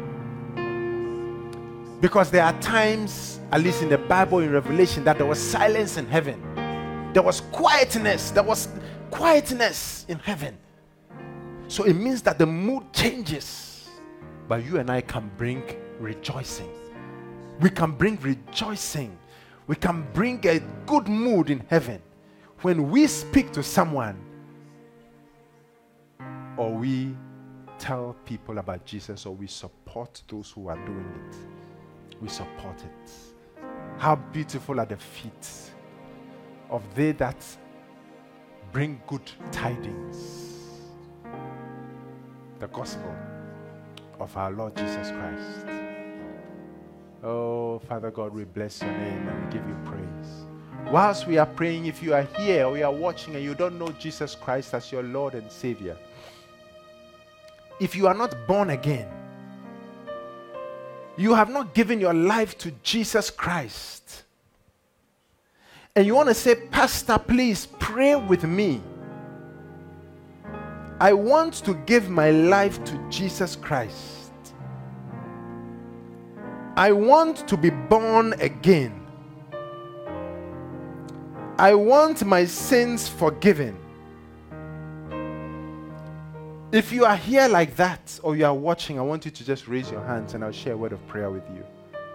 Because there are times, at least in the Bible, in Revelation, that there was silence in heaven. There was quietness. There was quietness in heaven. So it means that the mood changes. But you and I can bring rejoicing. We can bring rejoicing. We can bring a good mood in heaven. When we speak to someone, or we tell people about Jesus, or we support those who are doing it, we support it. How beautiful are the feet of they that bring good tidings. The gospel of our Lord Jesus Christ. Oh, Father God, we bless your name and we give you praise. Whilst we are praying, if you are here or you are watching and you don't know Jesus Christ as your Lord and Savior, if you are not born again, you have not given your life to Jesus Christ, and you want to say, Pastor, please pray with me. I want to give my life to Jesus Christ. I want to be born again. I want my sins forgiven. If you are here like that, or you are watching, I want you to just raise your hands and I'll share a word of prayer with you.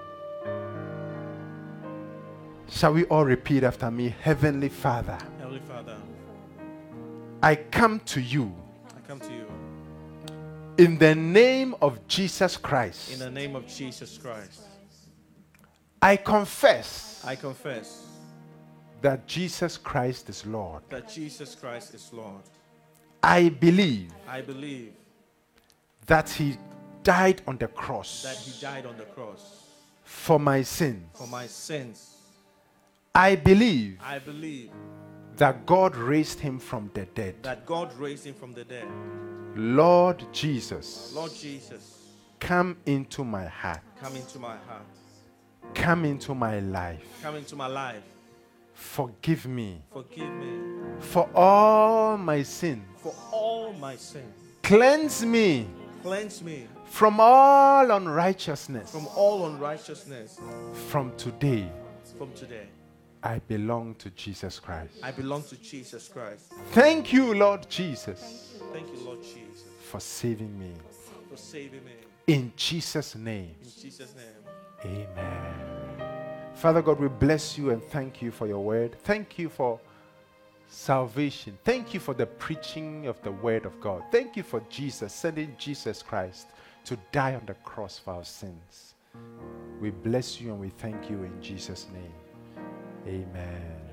Shall we all repeat after me? Heavenly Father, Heavenly Father, I come to you I come to you in the name of Jesus Christ. in the name of Jesus Christ. I confess I confess that Jesus Christ is Lord. that Jesus Christ is Lord. I believe I believe that he died on the cross that he died on the cross for my sins. for my sins. I believe I believe that God raised him from the dead. that God raised him from the dead. Lord Jesus, Lord Jesus, come into my heart. come into my heart. Come into my life. Come into my life. Forgive me Forgive me for all my sins. for all my sins. Cleanse me Cleanse me from all unrighteousness. from all unrighteousness. From today, From today, I belong to Jesus Christ. I belong to Jesus Christ. Thank you, Lord Jesus, Thank you, Lord Jesus, for saving me. for saving me. In Jesus' name, In Jesus' name. amen. Father God, we bless you and thank you for your word. Thank you for salvation. Thank you for the preaching of the word of God. Thank you for Jesus, sending Jesus Christ to die on the cross for our sins. We bless you and we thank you in Jesus' name. Amen.